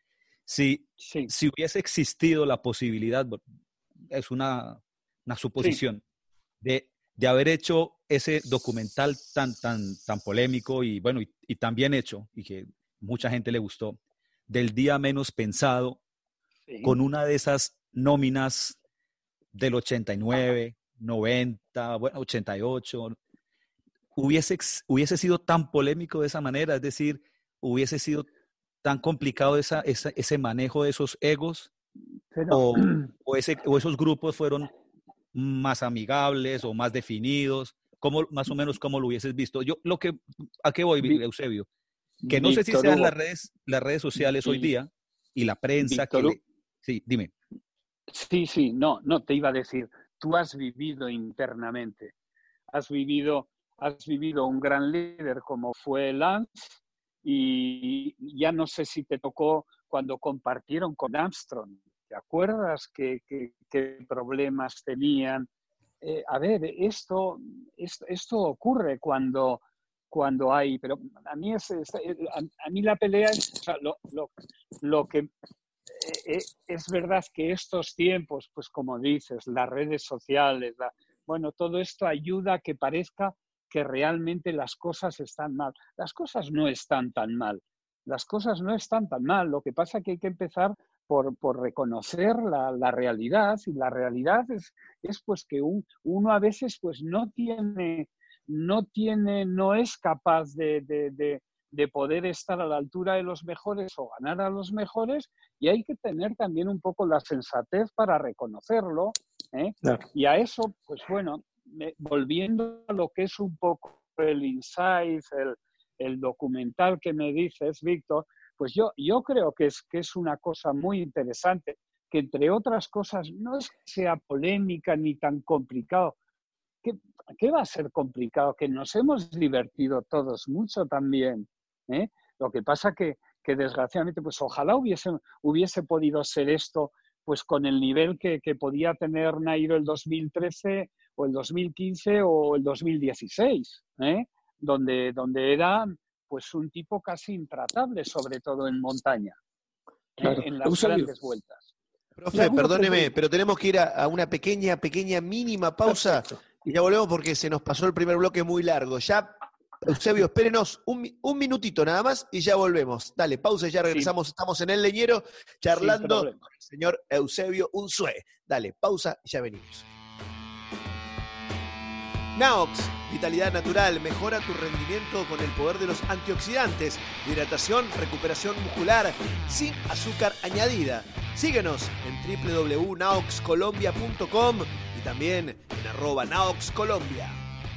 Si, sí. si hubiese existido la posibilidad, es una, una suposición, sí. de, de haber hecho ese documental tan, tan, tan polémico y, bueno, y, y tan bien hecho, y que mucha gente le gustó, del día menos pensado, sí. con una de esas nóminas del ochenta y nueve, noventa, bueno, ochenta y ocho, hubiese, hubiese sido tan polémico de esa manera, es decir, hubiese sido tan complicado esa, esa, ese manejo de esos egos, Pero, o, o, ese, o esos grupos fueron más amigables o más definidos, ¿cómo, más o menos cómo lo hubieses visto? Yo, lo que, ¿a qué voy, Eusebio? Que no sé si Víctor sean Hugo, las redes, las redes sociales hoy día y la prensa que Víctor Hugo, le... Sí, dime. sí, sí, no, no, te iba a decir, tú has vivido internamente, has vivido, has vivido un gran líder como fue Lance, y ya no sé si te tocó cuando compartieron con Armstrong, ¿te acuerdas qué, qué, qué problemas tenían? Eh, a ver, esto, esto, esto ocurre cuando, cuando hay, pero a mí, es, es a, a, mí la pelea es, o sea, lo, lo, lo que eh, es verdad que estos tiempos, pues como dices, las redes sociales, la, bueno, todo esto ayuda a que parezca que realmente las cosas están mal. Las cosas no están tan mal. Las cosas no están tan mal. Lo que pasa es que hay que empezar por, por reconocer la, la realidad, y la realidad es, es pues que un, uno a veces pues no tiene, no tiene, no es capaz de, de, de de poder estar a la altura de los mejores o ganar a los mejores, y hay que tener también un poco la sensatez para reconocerlo, ¿eh? Claro. Y a eso, pues bueno, me, volviendo a lo que es un poco el insight, el, el documental que me dices, Víctor, pues yo, yo creo que es, que es una cosa muy interesante, que entre otras cosas no es que sea polémica ni tan complicado. ¿Qué, qué va a ser complicado? Que nos hemos divertido todos mucho también, ¿eh? Lo que pasa que, que desgraciadamente, pues ojalá hubiese, hubiese podido ser esto pues con el nivel que, que podía tener Nairo el dos mil trece o el dos mil quince o el dos mil dieciséis, ¿eh? donde, donde era pues un tipo casi intratable, sobre todo en montaña, claro. ¿eh? En las Eusebio. Grandes vueltas. Profe, perdóneme, pero tenemos que ir a, a una pequeña, pequeña, mínima pausa. Perfecto. Y ya volvemos porque se nos pasó el primer bloque muy largo. Ya, Eusebio, espérenos un, un minutito nada más y ya volvemos. Dale, pausa y ya regresamos. Sí. Estamos en El Leñero charlando con el señor Eusebio Unzué. Dale, pausa y ya venimos. Naox, vitalidad natural, mejora tu rendimiento con el poder de los antioxidantes, hidratación, recuperación muscular, sin azúcar añadida. Síguenos en doble u doble u doble u punto naox colombia punto com y también en arroba naoxcolombia.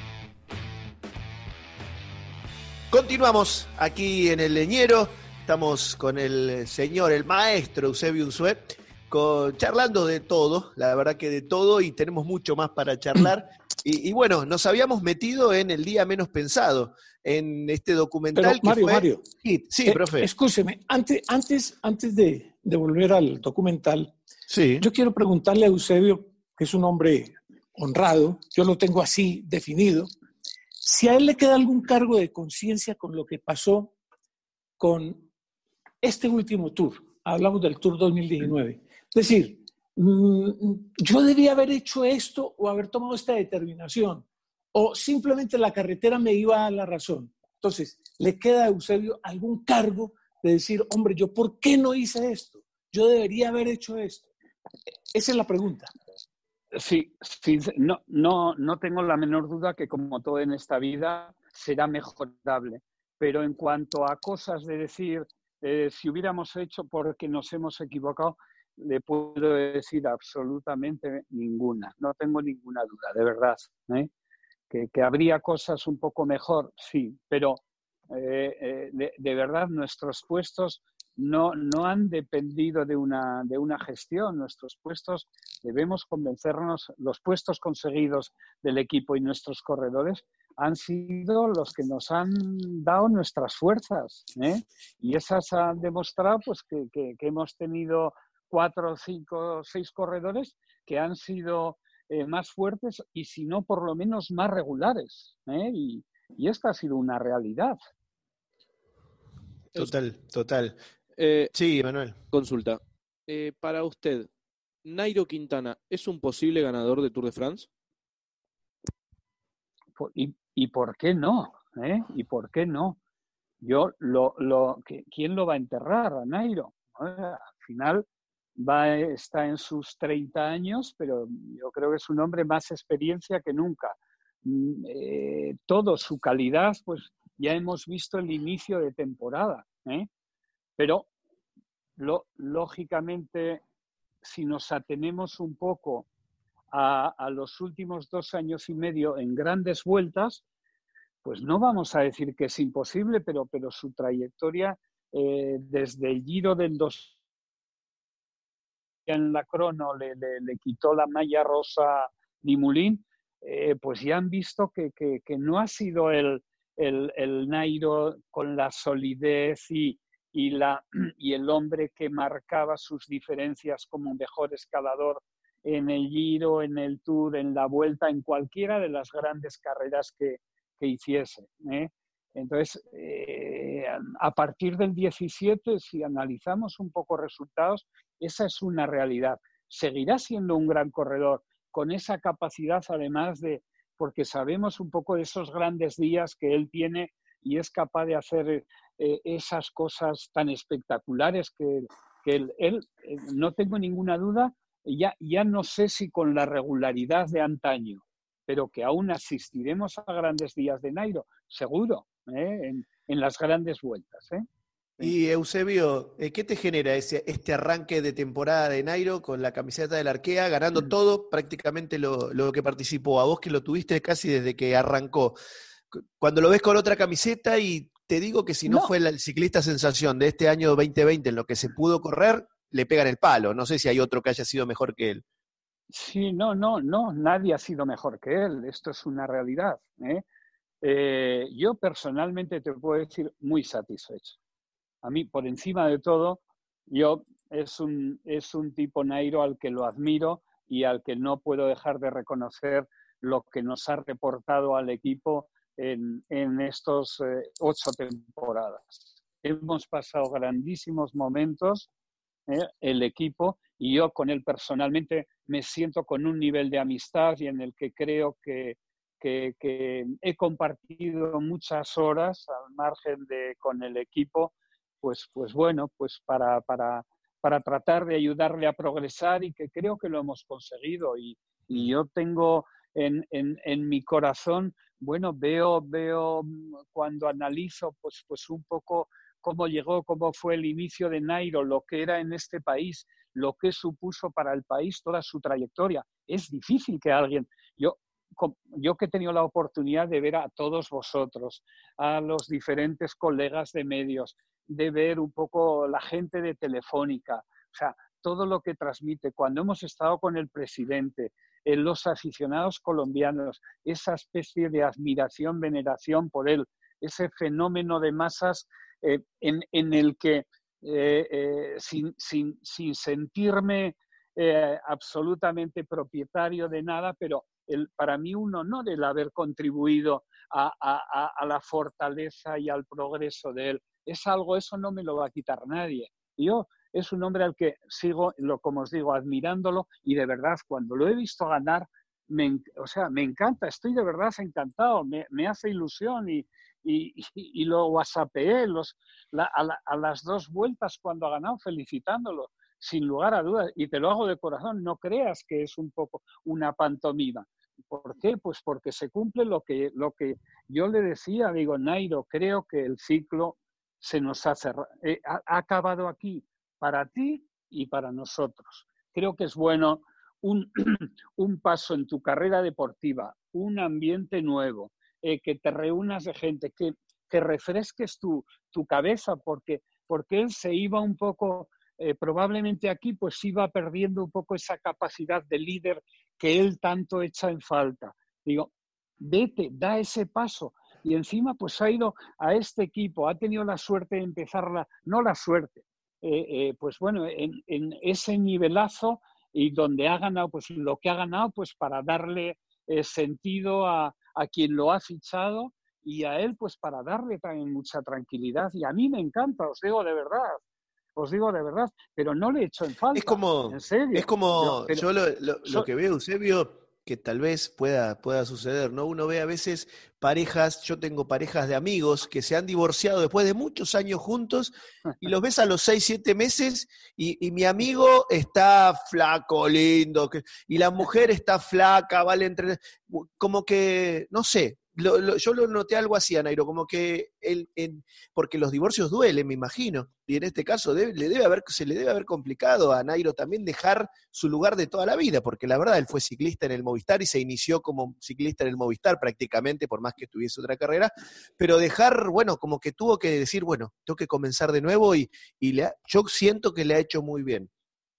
Continuamos aquí en El Leñero. Estamos con el señor, el maestro Eusebio Unzué, con, charlando de todo, la verdad que de todo, y tenemos mucho más para charlar. Y, y bueno, nos habíamos metido en el día menos pensado, en este documental. Pero, Mario, que fue... Mario. Sí, sí, eh, profe. Escúcheme, antes, antes, antes de, de volver al documental, sí. Yo quiero preguntarle a Eusebio, que es un hombre honrado, yo lo tengo así definido, si a él le queda algún cargo de conciencia con lo que pasó con este último tour. Hablamos del Tour dos mil diecinueve. Es decir, yo debía haber hecho esto o haber tomado esta determinación, o simplemente la carretera me iba a la razón. Entonces, ¿le queda a Eusebio algún cargo de decir, hombre, yo por qué no hice esto? Yo debería haber hecho esto. Esa es la pregunta. Sí, sí, no, no, no tengo la menor duda que como todo en esta vida será mejorable. Pero en cuanto a cosas de decir, eh, si hubiéramos hecho porque nos hemos equivocado, le puedo decir absolutamente ninguna. No tengo ninguna duda, de verdad. ¿eh? Que, que habría cosas un poco mejor, sí, pero eh, eh, de, de verdad nuestros puestos no, no han dependido de una, de una gestión. Nuestros puestos, debemos convencernos, los puestos conseguidos del equipo y nuestros corredores han sido los que nos han dado nuestras fuerzas, ¿eh? Y esas han demostrado pues, que, que, que hemos tenido cuatro, cinco, seis corredores que han sido eh, más fuertes y si no, por lo menos más regulares, ¿eh? Y, y esta ha sido una realidad. Total, total. Eh, sí, Manuel. Consulta. Eh, para usted, ¿Nairo Quintana es un posible ganador de Tour de France? ¿Y, y por qué no? ¿Eh? ¿Y por qué no? Yo, lo, lo, ¿quién lo va a enterrar a Nairo? Al final, va, está en sus treinta años, pero yo creo que es un hombre más experiencia que nunca. Eh, todo, su calidad, pues ya hemos visto el inicio de temporada, ¿eh? Pero lo, lógicamente, si nos atenemos un poco a, a los últimos dos años y medio en grandes vueltas, pues no vamos a decir que es imposible, pero, pero su trayectoria eh, desde el Giro del dos en la crono le, le, le quitó la malla rosa Dumoulin, eh, pues ya han visto que, que, que no ha sido el, el, el Nairo con la solidez y, y, la, y el hombre que marcaba sus diferencias como mejor escalador en el Giro, en el Tour, en la Vuelta, en cualquiera de las grandes carreras que, que hiciese, ¿eh? Entonces, eh, a partir del diecisiete, si analizamos un poco resultados, esa es una realidad. Seguirá siendo un gran corredor, con esa capacidad además de, porque sabemos un poco de esos grandes días que él tiene y es capaz de hacer eh, esas cosas tan espectaculares que, que él, él eh, no tengo ninguna duda, ya, ya no sé si con la regularidad de antaño, pero que aún asistiremos a grandes días de Nairo, seguro, ¿eh? en, en las grandes vueltas, ¿eh? Y Eusebio, ¿qué te genera ese, este arranque de temporada de Nairo con la camiseta del Arkea, ganando todo, prácticamente lo, lo que participó? A vos que lo tuviste casi desde que arrancó. Cuando lo ves con otra camiseta, y te digo que si no, no. fue el ciclista sensación de este año veinte veinte en lo que se pudo correr, le pegan el palo. No sé si hay otro que haya sido mejor que él. Sí, no, no, no, nadie ha sido mejor que él. Esto es una realidad, ¿eh? Eh, yo personalmente te puedo decir muy satisfecho. A mí, por encima de todo, yo es un, es un tipo Nairo al que lo admiro y al que no puedo dejar de reconocer lo que nos ha reportado al equipo en, en estos eh, ocho temporadas. Hemos pasado grandísimos momentos, eh, el equipo, y yo con él personalmente me siento con un nivel de amistad y en el que creo que, que, que he compartido muchas horas al margen de con el equipo, pues, pues bueno, pues para, para, para tratar de ayudarle a progresar y que creo que lo hemos conseguido. Y, y yo tengo en, en, en mi corazón, bueno, veo, veo cuando analizo pues, pues un poco cómo llegó, cómo fue el inicio de Nairo, lo que era en este país, lo que supuso para el país toda su trayectoria. Es difícil que alguien... Yo, yo que he tenido la oportunidad de ver a todos vosotros, a los diferentes colegas de medios, de ver un poco la gente de Telefónica, o sea, todo lo que transmite. Cuando hemos estado con el presidente, eh, los aficionados colombianos, esa especie de admiración, veneración por él, ese fenómeno de masas eh, en, en el que eh, eh, sin, sin, sin sentirme eh, absolutamente propietario de nada, pero el, para mí un honor el haber contribuido a, a, a la fortaleza y al progreso de él. Es algo, eso no me lo va a quitar nadie. Yo es un hombre al que sigo, lo, como os digo, admirándolo, y de verdad, cuando lo he visto ganar, me, o sea, me encanta, estoy de verdad encantado, me, me hace ilusión y, y, y, y lo whatsappeé los, la, a, la, a las dos vueltas cuando ha ganado, felicitándolo, sin lugar a dudas, y te lo hago de corazón, no creas que es un poco una pantomima. ¿Por qué? Pues porque se cumple lo que, lo que yo le decía, digo, Nairo, creo que el ciclo se nos ha cerrado, eh, ha, ha acabado aquí para ti y para nosotros. Creo que es bueno un, un paso en tu carrera deportiva, un ambiente nuevo, eh, que te reúnas de gente, que, que refresques tu, tu cabeza, porque, porque él se iba un poco, eh, probablemente aquí pues iba perdiendo un poco esa capacidad de líder que él tanto echa en falta. Digo, vete, da ese paso. Y encima pues ha ido a este equipo, ha tenido la suerte de empezarla, no la suerte, eh, eh, pues bueno, en, en ese nivelazo, y donde ha ganado pues lo que ha ganado, pues para darle eh, sentido a, a quien lo ha fichado, y a él pues para darle también mucha tranquilidad. Y a mí me encanta, os digo de verdad, os digo de verdad, pero no le echo en falta, es como, en serio. Es como, yo, pero, yo lo, lo, lo que veo, Eusebio, que tal vez pueda, pueda suceder, ¿no? Uno ve a veces parejas, yo tengo parejas de amigos que se han divorciado después de muchos años juntos y los ves a los seis, siete meses y, y mi amigo está flaco, lindo, que, y la mujer está flaca, vale entre... Como que, no sé, lo, lo, yo lo noté algo así, Nairo, como que él, él, porque los divorcios duelen, me imagino, y en este caso debe, le debe haber, se le debe haber complicado a Nairo también dejar su lugar de toda la vida, porque la verdad él fue ciclista en el Movistar y se inició como ciclista en el Movistar prácticamente, por más que tuviese otra carrera, pero dejar, bueno, como que tuvo que decir, bueno, tengo que comenzar de nuevo y, y le ha, yo siento que le ha hecho muy bien.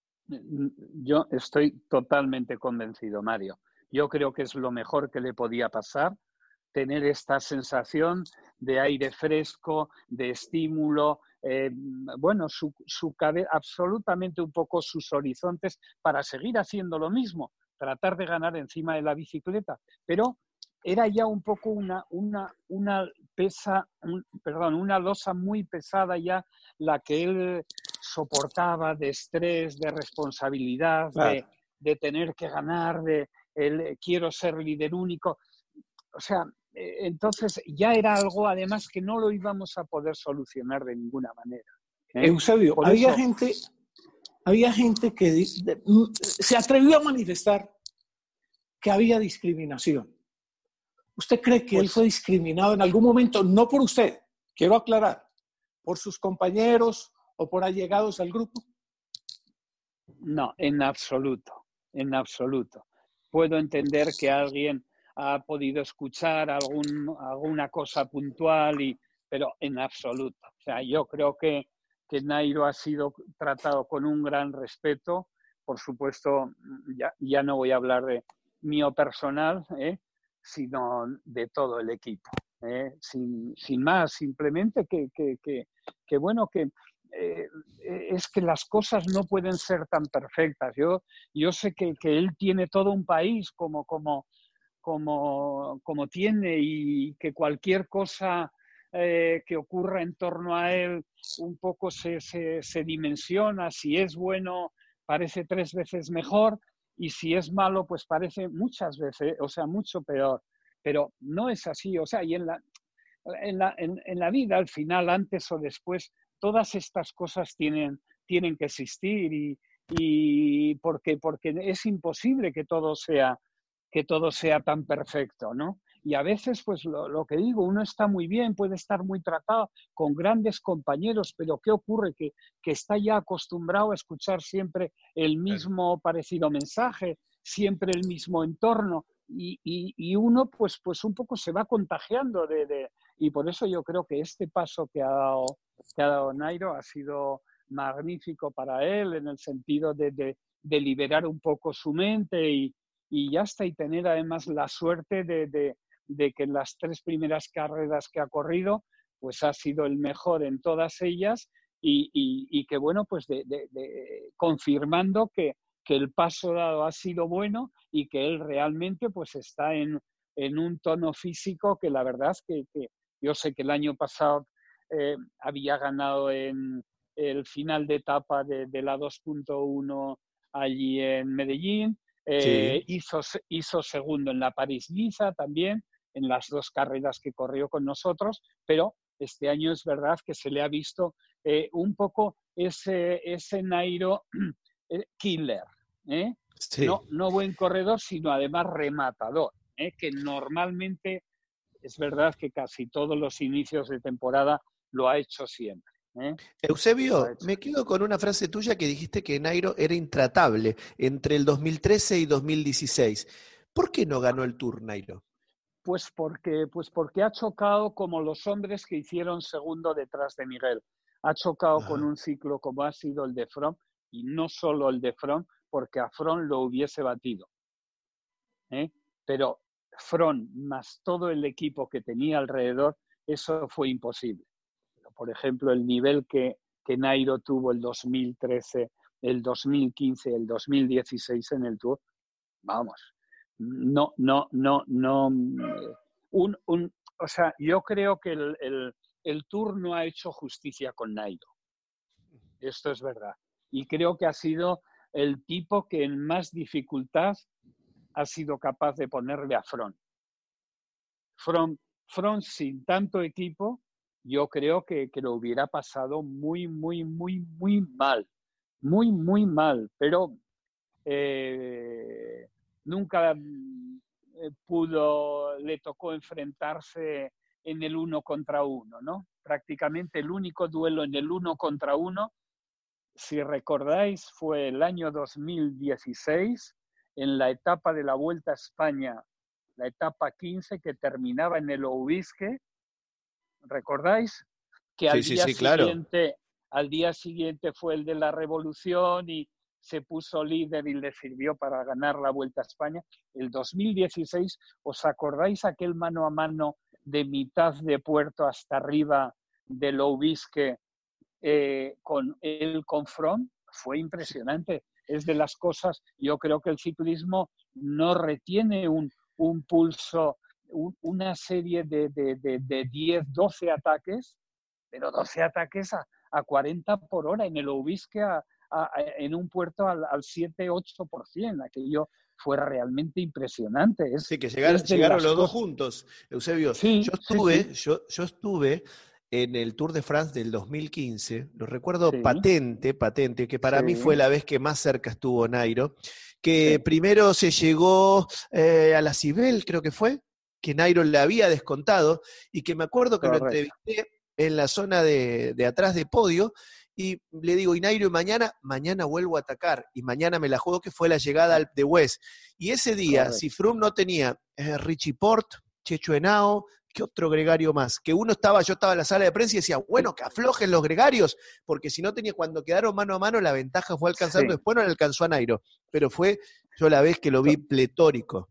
Yo estoy totalmente convencido, Mario. Yo creo que es lo mejor que le podía pasar, tener esta sensación de aire fresco, de estímulo, eh, bueno, su, su cabeza, absolutamente un poco sus horizontes para seguir haciendo lo mismo, tratar de ganar encima de la bicicleta, pero era ya un poco una, una, una pesa, un, perdón, una losa muy pesada ya la que él soportaba de estrés, de responsabilidad, claro. de, de tener que ganar, de el quiero ser líder único. O sea, entonces ya era algo además que no lo íbamos a poder solucionar de ninguna manera. ¿eh? Eusebio, Por había, eso... gente, había gente que de, de, se atrevió a manifestar que había discriminación. ¿Usted cree que pues, él fue discriminado en algún momento? No por usted, quiero aclarar, por sus compañeros o por allegados al grupo. No, en absoluto, en absoluto. Puedo entender que alguien ha podido escuchar algún, alguna cosa puntual, y, pero en absoluto. O sea, yo creo que, que Nairo ha sido tratado con un gran respeto. Por supuesto, ya, ya no voy a hablar de mío personal, ¿eh? sino de todo el equipo. ¿eh? Sin, sin más, simplemente que, que, que, que bueno, que eh, es que las cosas no pueden ser tan perfectas. Yo, yo sé que, que él tiene todo un país como... como Como, como tiene, y que cualquier cosa eh, que ocurra en torno a él un poco se, se, se dimensiona. Si es bueno, parece tres veces mejor, y si es malo, pues parece muchas veces, o sea, mucho peor. Pero no es así. O sea, y en la, en la, en, en la vida, al final, antes o después, todas estas cosas tienen, tienen que existir, y, y porque, porque es imposible que todo sea que todo sea tan perfecto, ¿no? Y a veces, pues lo, lo que digo, uno está muy bien, puede estar muy tratado con grandes compañeros, pero ¿qué ocurre? Que, que está ya acostumbrado a escuchar siempre el mismo parecido mensaje, siempre el mismo entorno, y, y, y uno pues, pues un poco se va contagiando de, de... Y por eso yo creo que este paso que ha dado, que ha dado Nairo ha sido magnífico para él, en el sentido de, de, de liberar un poco su mente y y ya está, y tener además la suerte de, de, de que en las tres primeras carreras que ha corrido, pues ha sido el mejor en todas ellas, y, y, y que bueno, pues de, de, de, confirmando que, que el paso dado ha sido bueno, y que él realmente pues está en, en un tono físico que la verdad es que, que yo sé que el año pasado eh, había ganado en el final de etapa de, de la dos punto uno allí en Medellín. Eh, sí. hizo, hizo segundo en la París-Niza también, en las dos carreras que corrió con nosotros, pero este año es verdad que se le ha visto eh, un poco ese, ese Nairo eh, killer, ¿eh? sí. no, no buen corredor, sino además rematador, ¿eh? que normalmente es verdad que casi todos los inicios de temporada lo ha hecho siempre. ¿Eh? Eusebio, me quedo con una frase tuya que dijiste que Nairo era intratable entre el dos mil trece y dos mil dieciséis. ¿Por qué no ganó el Tour, Nairo? Pues porque, pues porque ha chocado como los hombres que hicieron segundo detrás de Miguel. Ha chocado Ajá. con un ciclo como ha sido el de Froome, y no solo el de Froome, porque a Froome lo hubiese batido. ¿Eh? Pero Froome más todo el equipo que tenía alrededor, eso fue imposible. Por ejemplo, el nivel que, que Nairo tuvo el dos mil trece, el dos mil quince, el dos mil dieciséis en el Tour, vamos, no, no, no, no, un, un, o sea, yo creo que el, el, el Tour no ha hecho justicia con Nairo, esto es verdad, y creo que ha sido el tipo que en más dificultad ha sido capaz de ponerle a Froome. Froome, Froome sin tanto equipo, yo creo que, que lo hubiera pasado muy, muy, muy, muy mal. Muy, muy mal. Pero eh, nunca eh, pudo, le tocó enfrentarse en el uno contra uno, ¿no? Prácticamente el único duelo en el uno contra uno, si recordáis, fue el año dos mil dieciséis, en la etapa de la Vuelta a España, la etapa quince, que terminaba en el Oubisque. ¿Recordáis? Que al Sí, sí, día sí, claro. siguiente, al día siguiente fue el de la Revolución y se puso líder y le sirvió para ganar la Vuelta a España. El dos mil dieciséis, ¿os acordáis aquel mano a mano de mitad de puerto hasta arriba del Oubisque eh, con él con Froome? Fue impresionante. Es de las cosas, yo creo que el ciclismo no retiene un, un pulso, un, una serie de, de, de, de diez, doce ataques, pero doce ataques a, a cuarenta por hora en el Oubisque, a, a, a, en un puerto al, al siete ocho por ciento. Aquello fue realmente impresionante. Es, Sí, que llegar, llegaron los dos juntos, Eusebio. Sí, yo estuve, sí, sí. Yo, yo estuve en el Tour de France del dos mil quince, lo recuerdo Sí, patente, patente, que para sí, mí fue la vez que más cerca estuvo Nairo, que sí. primero se llegó eh, a la Cibel, creo que fue, que Nairo le había descontado, y que me acuerdo que Correcto. lo entrevisté en la zona de, de atrás de podio, y le digo, y Nairo, y mañana, mañana vuelvo a atacar, y mañana me la juego, que fue la llegada al de West. Y ese día, Correcto. si Froome no tenía eh, Richie Porte, Checho Henao, ¿qué otro gregario más? Que uno estaba, yo estaba en la sala de prensa y decía, bueno, que aflojen los gregarios, porque si no tenía, cuando quedaron mano a mano, la ventaja fue alcanzando, Sí. después no le alcanzó a Nairo, pero fue yo la vez que lo vi pletórico.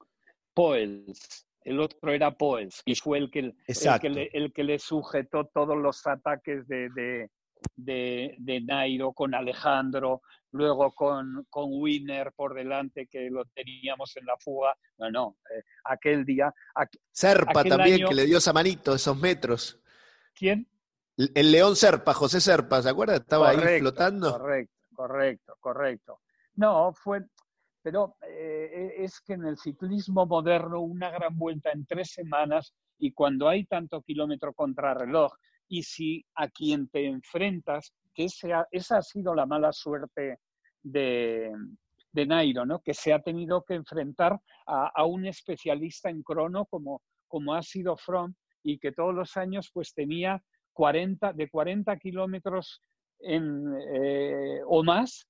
Poels, el otro era Poels, y fue el que, el que, le, el que le sujetó todos los ataques de, de, de, de Nairo con Alejandro, luego con, con Winner por delante, que lo teníamos en la fuga. No, no, eh, aquel día... Aqu, Serpa aquel también, año, que le dio esa manito, esos metros. ¿Quién? El León Serpa, José Serpa, ¿se acuerda? Estaba correcto, ahí flotando. Correcto, correcto, correcto. No, fue... Pero eh, es que en el ciclismo moderno una gran vuelta en tres semanas, y cuando hay tanto kilómetro contrarreloj, y si a quien te enfrentas, que ese ha, esa ha sido la mala suerte de, de Nairo, ¿no? Que se ha tenido que enfrentar a, a un especialista en crono como, como ha sido Froome, y que todos los años pues tenía cuarenta, de cuarenta kilómetros en, eh, o más,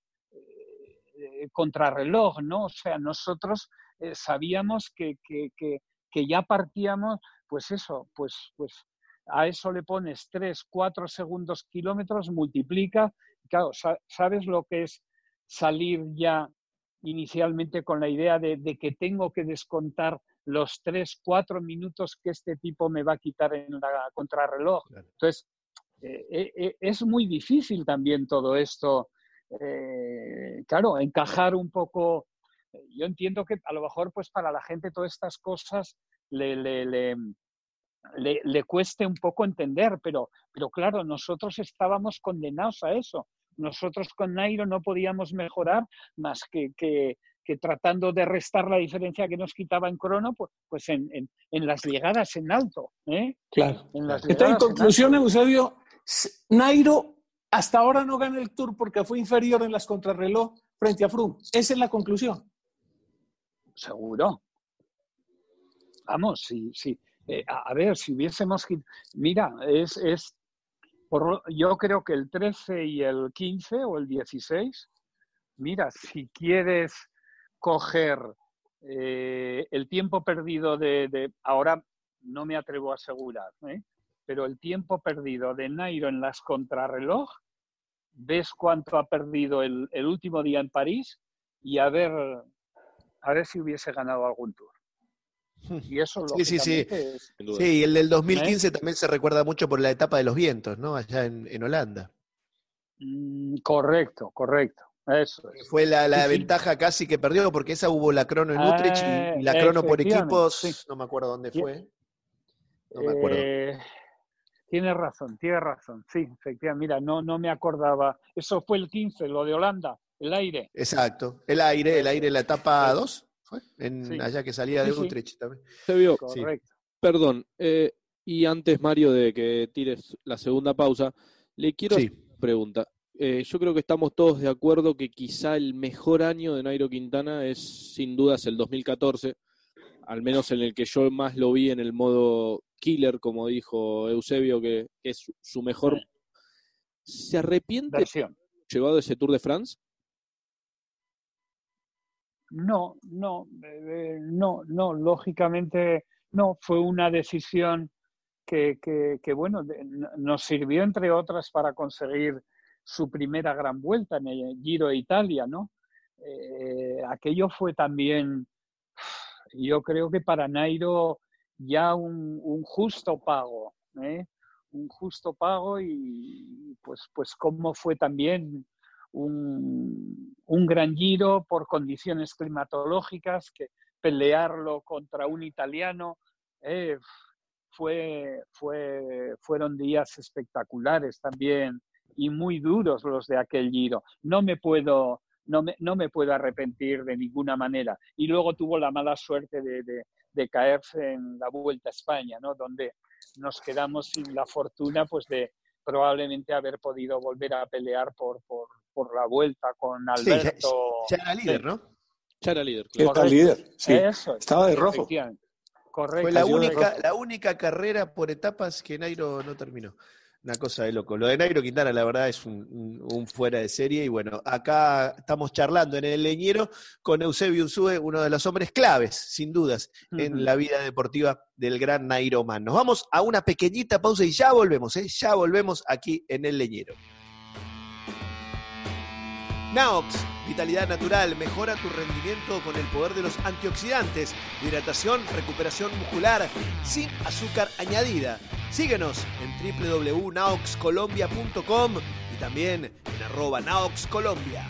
Eh, contrarreloj, ¿no? O sea, nosotros eh, sabíamos que, que, que, que ya partíamos, pues eso, pues, pues a eso le pones tres, cuatro segundos kilómetros, multiplica, claro, sa sabes lo que es salir ya inicialmente con la idea de, de que tengo que descontar los tres, cuatro minutos que este tipo me va a quitar en la contrarreloj. Entonces, eh, eh, es muy difícil también todo esto. Eh, claro, encajar un poco. Yo entiendo que a lo mejor pues para la gente todas estas cosas le, le, le, le, le cueste un poco entender, pero, pero claro, nosotros estábamos condenados a eso. Nosotros con Nairo no podíamos mejorar más que, que, que tratando de restar la diferencia que nos quitaba en crono, pues, pues en, en, en las llegadas en alto. ¿eh? Claro. En las Entonces, en conclusión, en Eusebio, Nairo hasta ahora no gana el Tour porque fue inferior en las contrarreloj frente a Froome. Esa es la conclusión. Seguro. Vamos, sí, sí. Eh, a, a ver, si hubiésemos... Mira, es, es por, yo creo que el trece y el quince o el dieciséis, mira, si quieres coger eh, el tiempo perdido de, de... Ahora no me atrevo a asegurar, ¿eh? Pero el tiempo perdido de Nairo en las contrarreloj, ves cuánto ha perdido el, el último día en París, y a ver, a ver si hubiese ganado algún Tour. Y eso, sí, sí, sí. Es, sí, y el del dos mil quince ¿eh? También se recuerda mucho por la etapa de los vientos, ¿no? Allá en, en Holanda. Mm, correcto, correcto. Eso es. Fue la, la sí, ventaja sí. casi que perdió, porque esa hubo la crono en Utrecht eh, y, y la crono por equipos, sí. no me acuerdo dónde fue. No me acuerdo. Eh, tienes razón, tienes razón. Sí, efectivamente. Mira, no, no me acordaba. Eso fue el quince, lo de Holanda, el aire. Exacto. El aire, el aire, la etapa dos. ¿Fue? En, Sí. allá que salía Sí, de sí. Utrecht también. Se vio. Correcto. Perdón, eh, y antes, Mario, de que tires la segunda pausa, le quiero Sí. hacer una pregunta. Eh, yo creo que estamos todos de acuerdo que quizá el mejor año de Nairo Quintana es sin dudas el dos mil catorce, al menos en el que yo más lo vi en el modo killer, como dijo Eusebio, que, que es su, su mejor. Sí. ¿Se arrepiente de Versión. haber llevado ese Tour de France? No, no, eh, no, no, lógicamente no, fue una decisión que, que, que bueno, de, nos sirvió entre otras para conseguir su primera gran vuelta en el Giro de Italia, ¿no? Eh, aquello fue también, yo creo que para Nairo ya un, un justo pago, ¿eh? Un justo pago y pues, pues cómo fue también un, un gran Giro por condiciones climatológicas, que pelearlo contra un italiano, eh, fue, fue, fueron días espectaculares también y muy duros los de aquel Giro. No me puedo, no me, no me puedo arrepentir de ninguna manera. Y luego tuvo la mala suerte de, de, de caerse en la Vuelta a España, ¿no? Donde nos quedamos sin la fortuna pues de probablemente haber podido volver a pelear por, por, por la Vuelta con Alberto. Sí, ya, ya era líder, sí. ¿no? Ya era líder, claro. Era líder, sí. Eso es, Estaba de rojo. efectivamente. Correcto. Fue la Cayó de única, rojo. la única carrera por etapas que Nairo no terminó. Una cosa de loco. Lo de Nairo Quintana, la verdad, es un, un, un fuera de serie. Y bueno, acá estamos charlando en el Leñero con Eusebio Unzue, uno de los hombres claves, sin dudas, Uh-huh. en la vida deportiva del gran Nairo Man. Nos vamos a una pequeñita pausa y ya volvemos, ¿eh? Ya volvemos aquí en el Leñero. Naox, vitalidad natural, mejora tu rendimiento con el poder de los antioxidantes, hidratación, recuperación muscular, sin azúcar añadida. Síguenos en doble u doble u doble u punto naox colombia punto com y también en arroba naoxcolombia.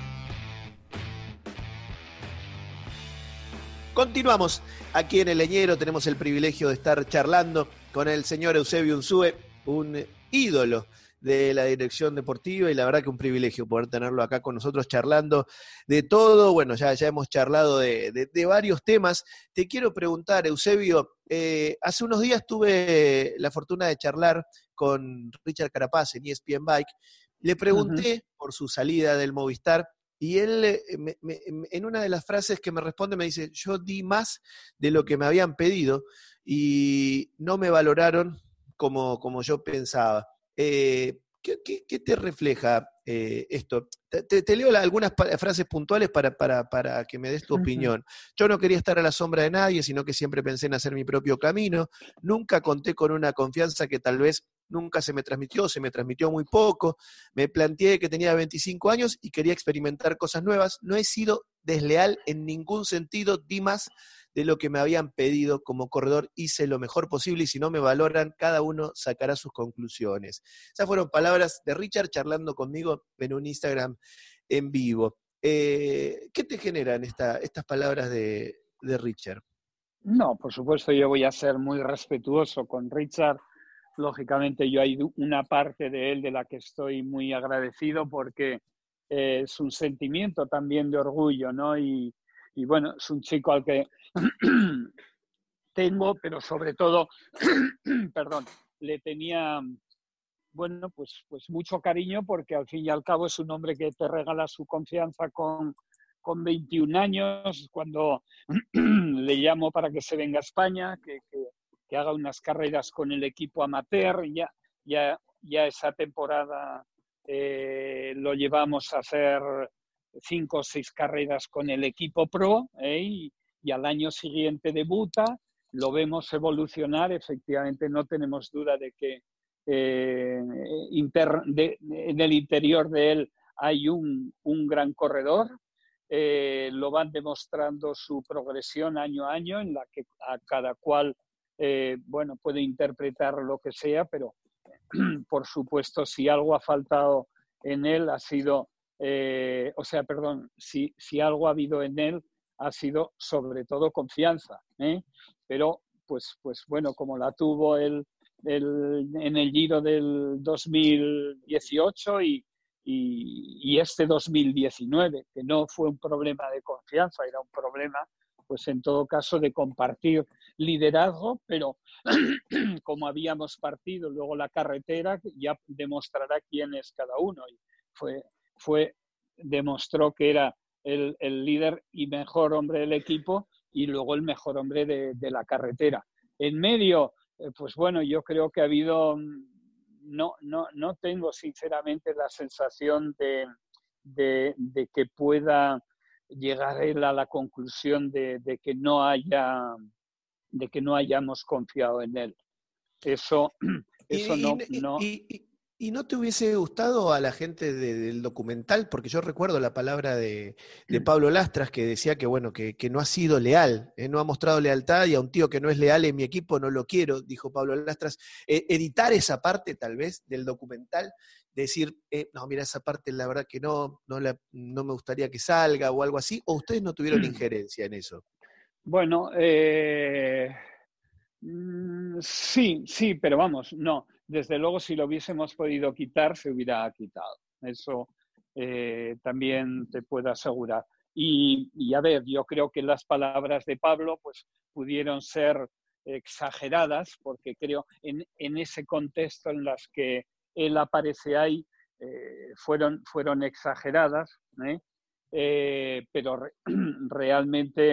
Continuamos aquí en el Leñero, tenemos el privilegio de estar charlando con el señor Eusebio Unzue, un ídolo de la dirección deportiva y la verdad que un privilegio poder tenerlo acá con nosotros charlando de todo. Bueno, ya, ya hemos charlado de, de, de varios temas. Te quiero preguntar, Eusebio, eh, hace unos días tuve la fortuna de charlar con Richard Carapaz en E S P N Bike. Le pregunté uh-huh. por su salida del Movistar y él eh, me, me, en una de las frases que me responde me dice, yo di más de lo que me habían pedido y no me valoraron como, como yo pensaba. Eh, ¿qué, qué, ¿Qué te refleja eh, esto? Te, te, te leo la, algunas pa- frases puntuales para, para, para que me des tu uh-huh. opinión. Yo no quería estar a la sombra de nadie, sino que siempre pensé en hacer mi propio camino. Nunca conté con una confianza que tal vez nunca se me transmitió, se me transmitió muy poco. Me planteé que tenía veinticinco años y quería experimentar cosas nuevas. No he sido desleal en ningún sentido, di más de lo que me habían pedido como corredor, hice lo mejor posible y si no me valoran, cada uno sacará sus conclusiones. Esas fueron palabras de Richard charlando conmigo en un Instagram en vivo. Eh, ¿Qué te generan esta, estas palabras de, de Richard? No, por supuesto, yo voy a ser muy respetuoso con Richard. Lógicamente, yo hay una parte de él de la que estoy muy agradecido porque eh, es un sentimiento también de orgullo, ¿no? Y, y bueno, es un chico al que tengo, pero sobre todo, perdón, le tenía, bueno, pues, pues mucho cariño porque al fin y al cabo es un hombre que te regala su confianza con, con veintiún años, cuando le llamo para que se venga a España, que, que, que haga unas carreras con el equipo amateur, ya, ya, ya esa temporada eh, lo llevamos a hacer cinco o seis carreras con el equipo pro, ¿eh? y, y al año siguiente debuta, lo vemos evolucionar, efectivamente no tenemos duda de que eh, inter, de, de, en el interior de él hay un, un gran corredor, eh, lo van demostrando su progresión año a año, en la que a cada cual eh, bueno, puede interpretar lo que sea, pero por supuesto si algo ha faltado en él ha sido Eh, o sea, perdón, si, si algo ha habido en él ha sido sobre todo confianza, ¿eh? Pero pues, pues bueno, como la tuvo él el, en el Giro del dos mil dieciocho y, y, y este dos mil diecinueve, que no fue un problema de confianza, era un problema pues en todo caso de compartir liderazgo, pero como habíamos partido luego la carretera, ya demostrará quién es cada uno. Y fue, fue, demostró que era el, el líder y mejor hombre del equipo y luego el mejor hombre de, de la carretera. En medio, eh, pues bueno, yo creo que ha habido, no, no, no tengo sinceramente la sensación de, de, de que pueda llegar él a la conclusión de, de que no haya, de que no hayamos confiado en él. Eso, eso y, no, y, no. Y, y, ¿Y no te hubiese gustado a la gente de, del documental? Porque yo recuerdo la palabra de, de Pablo Lastras que decía que, bueno, que, que no ha sido leal, eh, no ha mostrado lealtad y a un tío que no es leal en mi equipo no lo quiero, dijo Pablo Lastras. Eh, editar esa parte, tal vez, del documental, decir, eh, no, mira, esa parte la verdad que no, no, la, no me gustaría que salga o algo así, ¿o ustedes no tuvieron injerencia en eso? Bueno, eh, sí, sí, pero vamos, no. Desde luego, si lo hubiésemos podido quitar, se hubiera quitado. Eso eh, también te puedo asegurar. Y, y a ver, yo creo que las palabras de Pablo pues, pudieron ser exageradas, porque creo en, en ese contexto en las que él aparece ahí, eh, fueron, fueron exageradas, ¿eh? Eh, pero re, realmente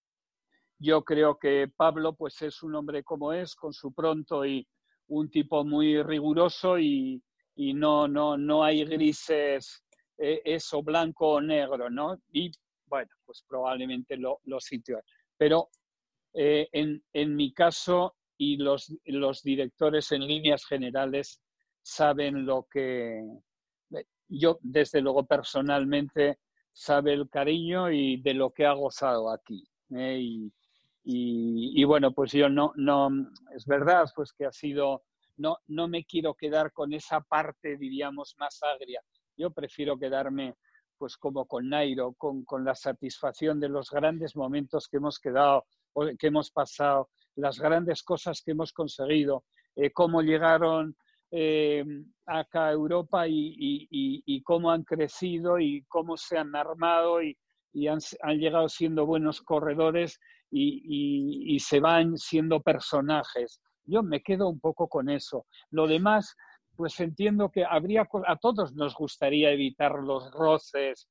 yo creo que Pablo pues, es un hombre como es, con su pronto y un tipo muy riguroso y, y no, no, no hay grises, eh, eso blanco o negro, ¿no? Y bueno, pues probablemente lo, lo sintió. Pero eh, en, en mi caso y los, los directores en líneas generales saben lo que yo, desde luego personalmente, sabe el cariño y de lo que ha gozado aquí. ¿eh? Y, y, y bueno, pues yo no, no, es verdad, pues que ha sido, no, no me quiero quedar con esa parte, diríamos, más agria. Yo prefiero quedarme, pues como con Nairo, con, con la satisfacción de los grandes momentos que hemos quedado, que hemos pasado, las grandes cosas que hemos conseguido, eh, cómo llegaron eh, acá a Europa y, y, y, y cómo han crecido y cómo se han armado y, y han, han llegado siendo buenos corredores y, y, y se van siendo personajes. Yo me quedo un poco con eso. Lo demás, pues entiendo que habría, a todos nos gustaría evitar los roces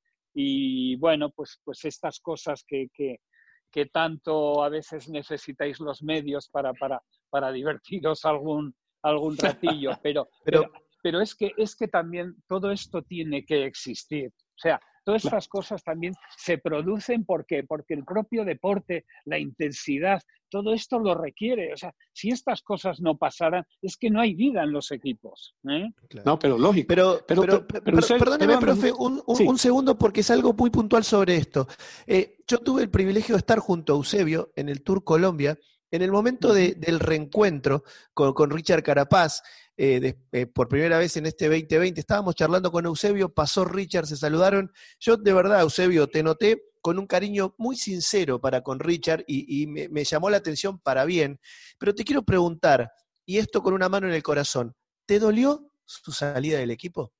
y bueno, pues, pues estas cosas que, que, que tanto a veces necesitáis los medios para, para, para divertiros algún, algún ratillo, pero, pero, pero, pero es, que, es que también todo esto tiene que existir. O sea, todas estas cosas también se producen porque, porque el propio deporte, la intensidad, todo esto lo requiere. O sea, si estas cosas no pasaran, es que no hay vida en los equipos. ¿eh? Claro. No, pero lógico. Pero, pero, pero, pero, pero usted, perdóneme, perdón, profe, un, un, sí. un segundo porque es algo muy puntual sobre esto. Eh, yo tuve el privilegio de estar junto a Eusebio en el Tour Colombia en el momento de, del reencuentro con, con Richard Carapaz, eh, de, eh, por primera vez en este veinte veinte, estábamos charlando con Eusebio, pasó Richard, se saludaron. Yo de verdad, Eusebio, te noté con un cariño muy sincero para con Richard y, y me, me llamó la atención para bien. Pero te quiero preguntar, y esto con una mano en el corazón, ¿te dolió su salida del equipo?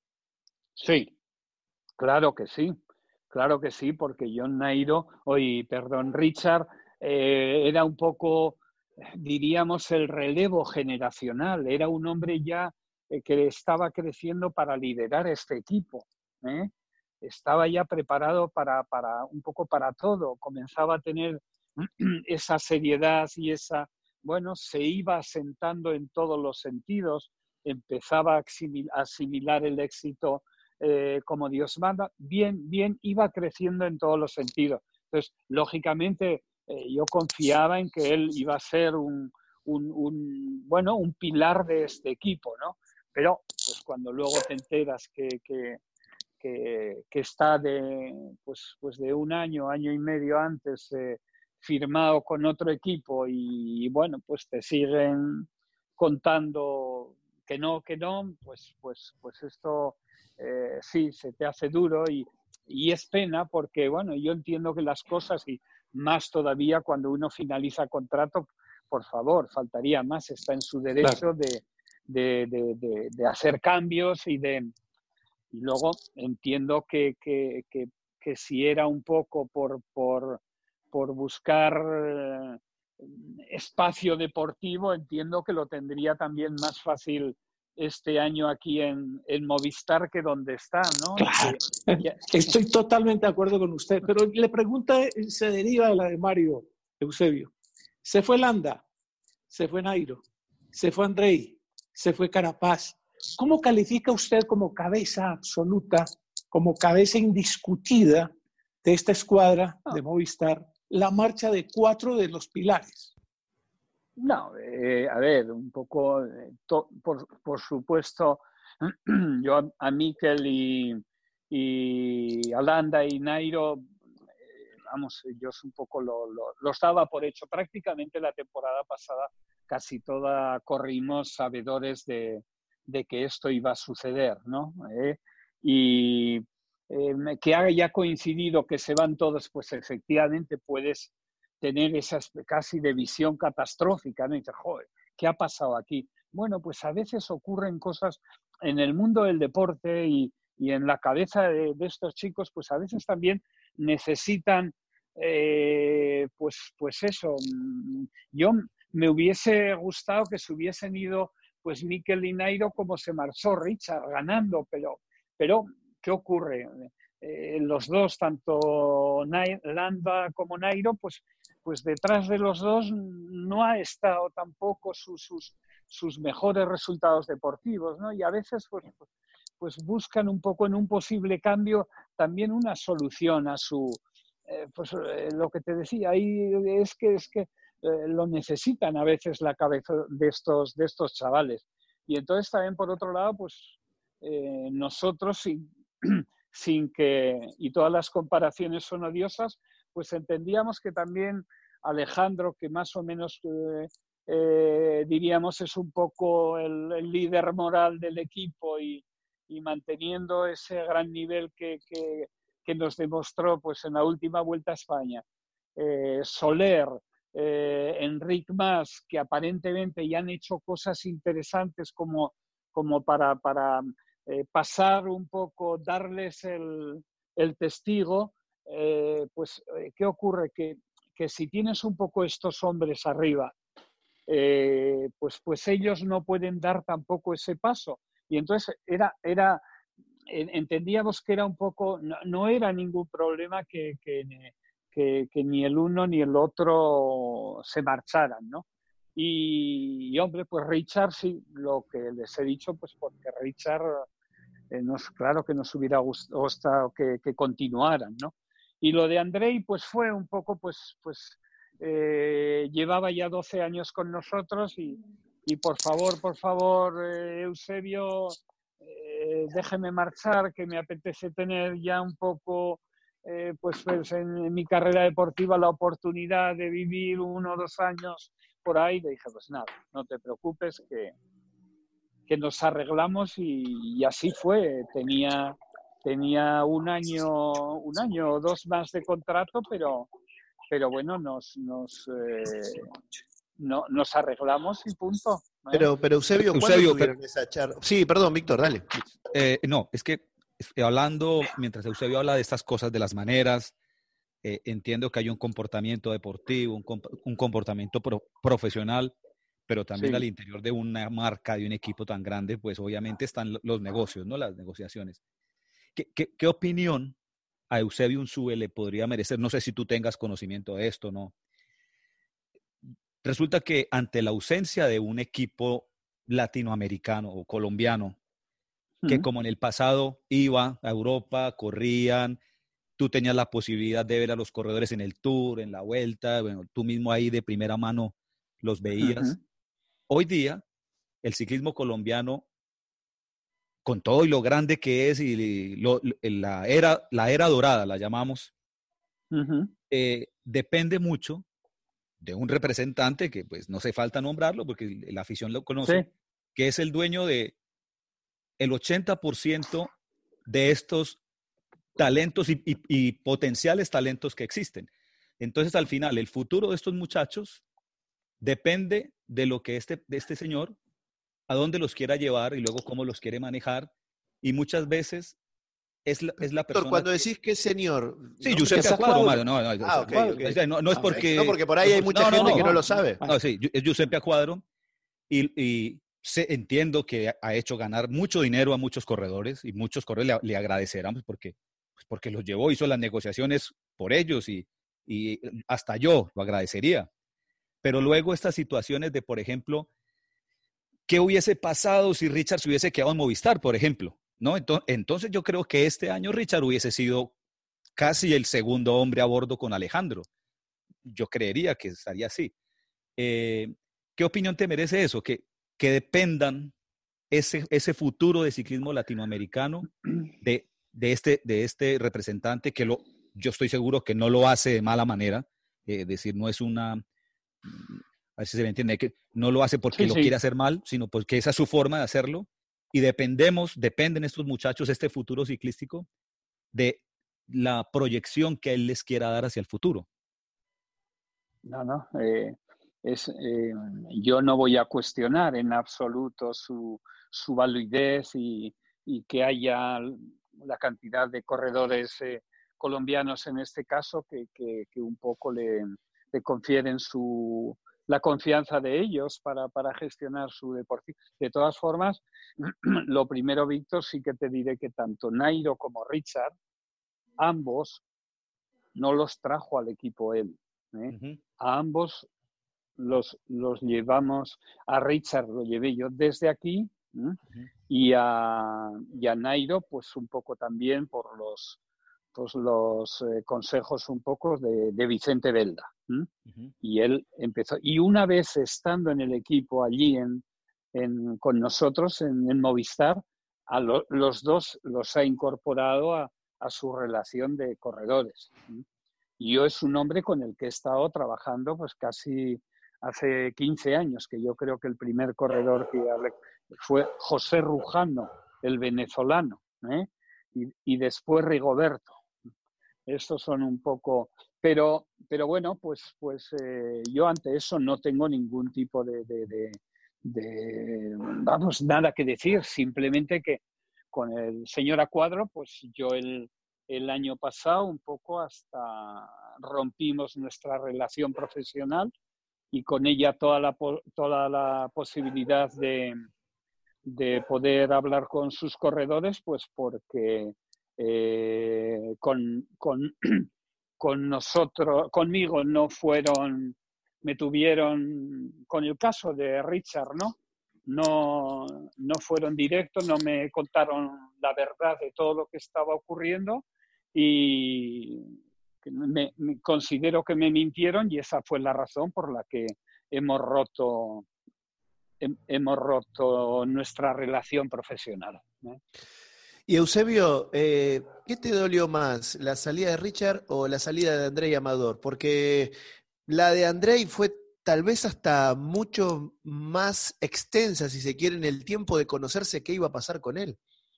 Sí, claro que sí, claro que sí, porque John Nairo, oye, perdón, Richard, eh, era un poco, diríamos, el relevo generacional, era un hombre ya eh, que estaba creciendo para liderar este equipo, ¿eh? Estaba ya preparado para, para un poco para todo, comenzaba a tener esa seriedad y esa, bueno, se iba asentando en todos los sentidos, empezaba a asimilar el éxito eh, como Dios manda, bien, bien, iba creciendo en todos los sentidos. Entonces, lógicamente, eh, yo confiaba en que él iba a ser un, un, un, bueno, un pilar de este equipo, ¿no? Pero, pues cuando luego te enteras que, que, que, que está de, pues, pues de un año, año y medio antes eh, firmado con otro equipo y, y, bueno, pues te siguen contando que no, que no, pues, pues, pues esto eh, sí, se te hace duro y, y es pena porque, bueno, yo entiendo que las cosas, y más todavía cuando uno finaliza contrato, por favor, faltaría más, está en su derecho claro. de, de, de, de, de hacer cambios y de... Y luego entiendo que, que, que, que si era un poco por, por, por buscar eh, espacio deportivo, entiendo que lo tendría también más fácil este año aquí en, en Movistar que donde está, ¿no? Claro, Que, que, estoy totalmente de acuerdo con usted, pero la pregunta se deriva de la de Mario, Eusebio. Se fue Landa, se fue Nairo, se fue Andrei, se fue Carapaz. ¿Cómo califica usted como cabeza absoluta, como cabeza indiscutida de esta escuadra de Movistar, la marcha de cuatro de los pilares? No, eh, a ver, un poco, eh, to, por, por supuesto, yo a, a Mikel y, y a Landa y Nairo, eh, vamos, ellos un poco lo, lo, los daba por hecho. Prácticamente la temporada pasada casi toda corrimos sabedores de, de que esto iba a suceder, ¿no? Eh, y eh, que haya coincidido que se van todos, pues efectivamente puedes tener esa casi de visión catastrófica, ¿no? Y dices, joder, ¿qué ha pasado aquí? Bueno, pues a veces ocurren cosas en el mundo del deporte y, y en la cabeza de, de estos chicos, pues a veces también necesitan, eh, pues, pues eso. Yo me hubiese gustado que se hubiesen ido, pues Mikel y Nairo como se marchó Richard, ganando, pero, pero ¿qué ocurre? Eh, los dos, tanto Landa como Nairo, pues pues detrás de los dos no ha estado tampoco sus, sus, sus mejores resultados deportivos, ¿no? Y a veces pues, pues buscan un poco en un posible cambio también una solución a su, eh, pues eh, lo que te decía, ahí es que, es que eh, lo necesitan a veces la cabeza de estos, de estos chavales. Y entonces también por otro lado, pues eh, nosotros sin, sin que, y todas las comparaciones son odiosas, pues entendíamos que también Alejandro, que más o menos eh, eh, diríamos es un poco el, el líder moral del equipo y, y manteniendo ese gran nivel que, que, que, nos demostró pues, en la última Vuelta a España. Eh, Soler, eh, Enric Mas, que aparentemente ya han hecho cosas interesantes como, como para, para eh, pasar un poco, darles el, el testigo. Eh, pues, ¿qué ocurre? Que, que si tienes un poco estos hombres arriba, eh, pues, pues ellos no pueden dar tampoco ese paso. Y entonces era, era, entendíamos que era un poco, no, no era ningún problema que, que, que, que ni el uno ni el otro se marcharan, ¿no? Y, y hombre, pues Richard sí, lo que les he dicho, pues porque Richard, eh, nos, claro que nos hubiera gustado que, que continuaran, ¿no? Y lo de Andrei, pues fue un poco, pues, pues eh, llevaba ya doce años con nosotros y, y por favor, por favor, eh, Eusebio, eh, déjeme marchar, que me apetece tener ya un poco, eh, pues, pues en, en mi carrera deportiva la oportunidad de vivir uno o dos años por ahí. Le dije, pues nada, no te preocupes, que, que nos arreglamos y, y así fue. Tenía... Tenía un año, un año o dos más de contrato, pero, pero bueno, nos, nos, eh, no, nos arreglamos y punto. ¿eh? Pero, pero Eusebio, ¿cuándo Eusebio, tuvieron pero, esa charla? Sí, perdón, Víctor, dale. Eh, no, es que hablando, mientras Eusebio habla de estas cosas, de las maneras, eh, entiendo que hay un comportamiento deportivo, un, comp un comportamiento pro profesional, pero también sí. Al interior de una marca, de un equipo tan grande, pues obviamente están los negocios, ¿no? Las negociaciones. ¿Qué, qué, qué opinión a Eusebio Unzúe le podría merecer? No sé si tú tengas conocimiento de esto, ¿no? Resulta que ante la ausencia de un equipo latinoamericano o colombiano, uh-huh. que como en el pasado iba a Europa, corrían, tú tenías la posibilidad de ver a los corredores en el Tour, en la Vuelta, bueno, tú mismo ahí de primera mano los veías. Uh-huh. Hoy día, el ciclismo colombiano, con todo y lo grande que es y lo, la, era, la era dorada, la llamamos, uh-huh. eh, depende mucho de un representante que pues no hace falta nombrarlo porque la afición lo conoce, sí. que es el dueño de el ochenta por ciento de estos talentos y, y, y potenciales talentos que existen. Entonces, al final, el futuro de estos muchachos depende de lo que este, de este señor, a dónde los quiera llevar y luego cómo los quiere manejar. Y muchas veces es la, es la persona... Cuando que... decís que es señor... Sí, ¿no? Giuseppe Acuadro, Mario. No, no, ah, okay, okay. no, no es porque... No, porque por ahí hay mucha no, gente no, no, que no lo sabe. No, sí, es Giuseppe Acuadro y, y sé, entiendo que ha hecho ganar mucho dinero a muchos corredores y muchos corredores le, le agradecerán porque, pues porque los llevó, hizo las negociaciones por ellos y, y hasta yo lo agradecería. Pero luego estas situaciones de, por ejemplo, ¿qué hubiese pasado si Richard se hubiese quedado en Movistar, por ejemplo? ¿No? Entonces, entonces yo creo que este año Richard hubiese sido casi el segundo hombre a bordo con Alejandro. Yo creería que estaría así. Eh, ¿Qué opinión te merece eso? Que, que dependan ese, ese futuro de ciclismo latinoamericano de, de, este, de este representante que lo, yo estoy seguro que no lo hace de mala manera. Es eh, decir, no es una... A ver si se me entiende, que no lo hace porque sí, lo sí. quiere hacer mal, sino porque esa es su forma de hacerlo. Y dependemos, dependen estos muchachos, este futuro ciclístico, de la proyección que él les quiera dar hacia el futuro. No, no. Eh, es, eh, yo no voy a cuestionar en absoluto su, su validez y, y que haya la cantidad de corredores eh, colombianos en este caso que, que, que un poco le, le confieren su... la confianza de ellos para, para gestionar su deporte. De todas formas, lo primero, Víctor, sí que te diré que tanto Nairo como Richard, ambos no los trajo al equipo él. ¿eh? Uh-huh. A ambos los, los llevamos, a Richard lo llevé yo desde aquí, ¿eh? uh-huh. y, a, y a Nairo pues un poco también por los, pues, los eh, consejos un poco de, de Vicente Belda. ¿Mm? Uh-huh. Y él empezó, y una vez estando en el equipo allí en, en, con nosotros en, en Movistar, a lo, los dos los ha incorporado a, a su relación de corredores. ¿Mm? Y yo es un hombre con el que he estado trabajando pues casi hace quince años, que yo creo que el primer corredor que hablé fue José Rujano, el venezolano, ¿eh? y, y después Rigoberto. Estos son un poco... Pero, pero bueno, pues, pues eh, yo ante eso no tengo ningún tipo de, de, de, de, vamos, nada que decir. Simplemente que con el señor Acuadro, pues yo el, el año pasado un poco hasta rompimos nuestra relación profesional y con ella toda la, toda la posibilidad de, de poder hablar con sus corredores, pues porque eh, con... con con nosotros, conmigo no fueron, me tuvieron, con el caso de Richard, ¿no? No, no fueron directos, no me contaron la verdad de todo lo que estaba ocurriendo y me, me considero que me mintieron y esa fue la razón por la que hemos roto, he, hemos roto nuestra relación profesional, ¿eh? Y Eusebio, eh, ¿qué te dolió más, la salida de Richard o la salida de Andrei Amador? Porque la de Andrei fue tal vez hasta mucho más extensa, si se quiere, en el tiempo de conocerse qué iba a pasar con él.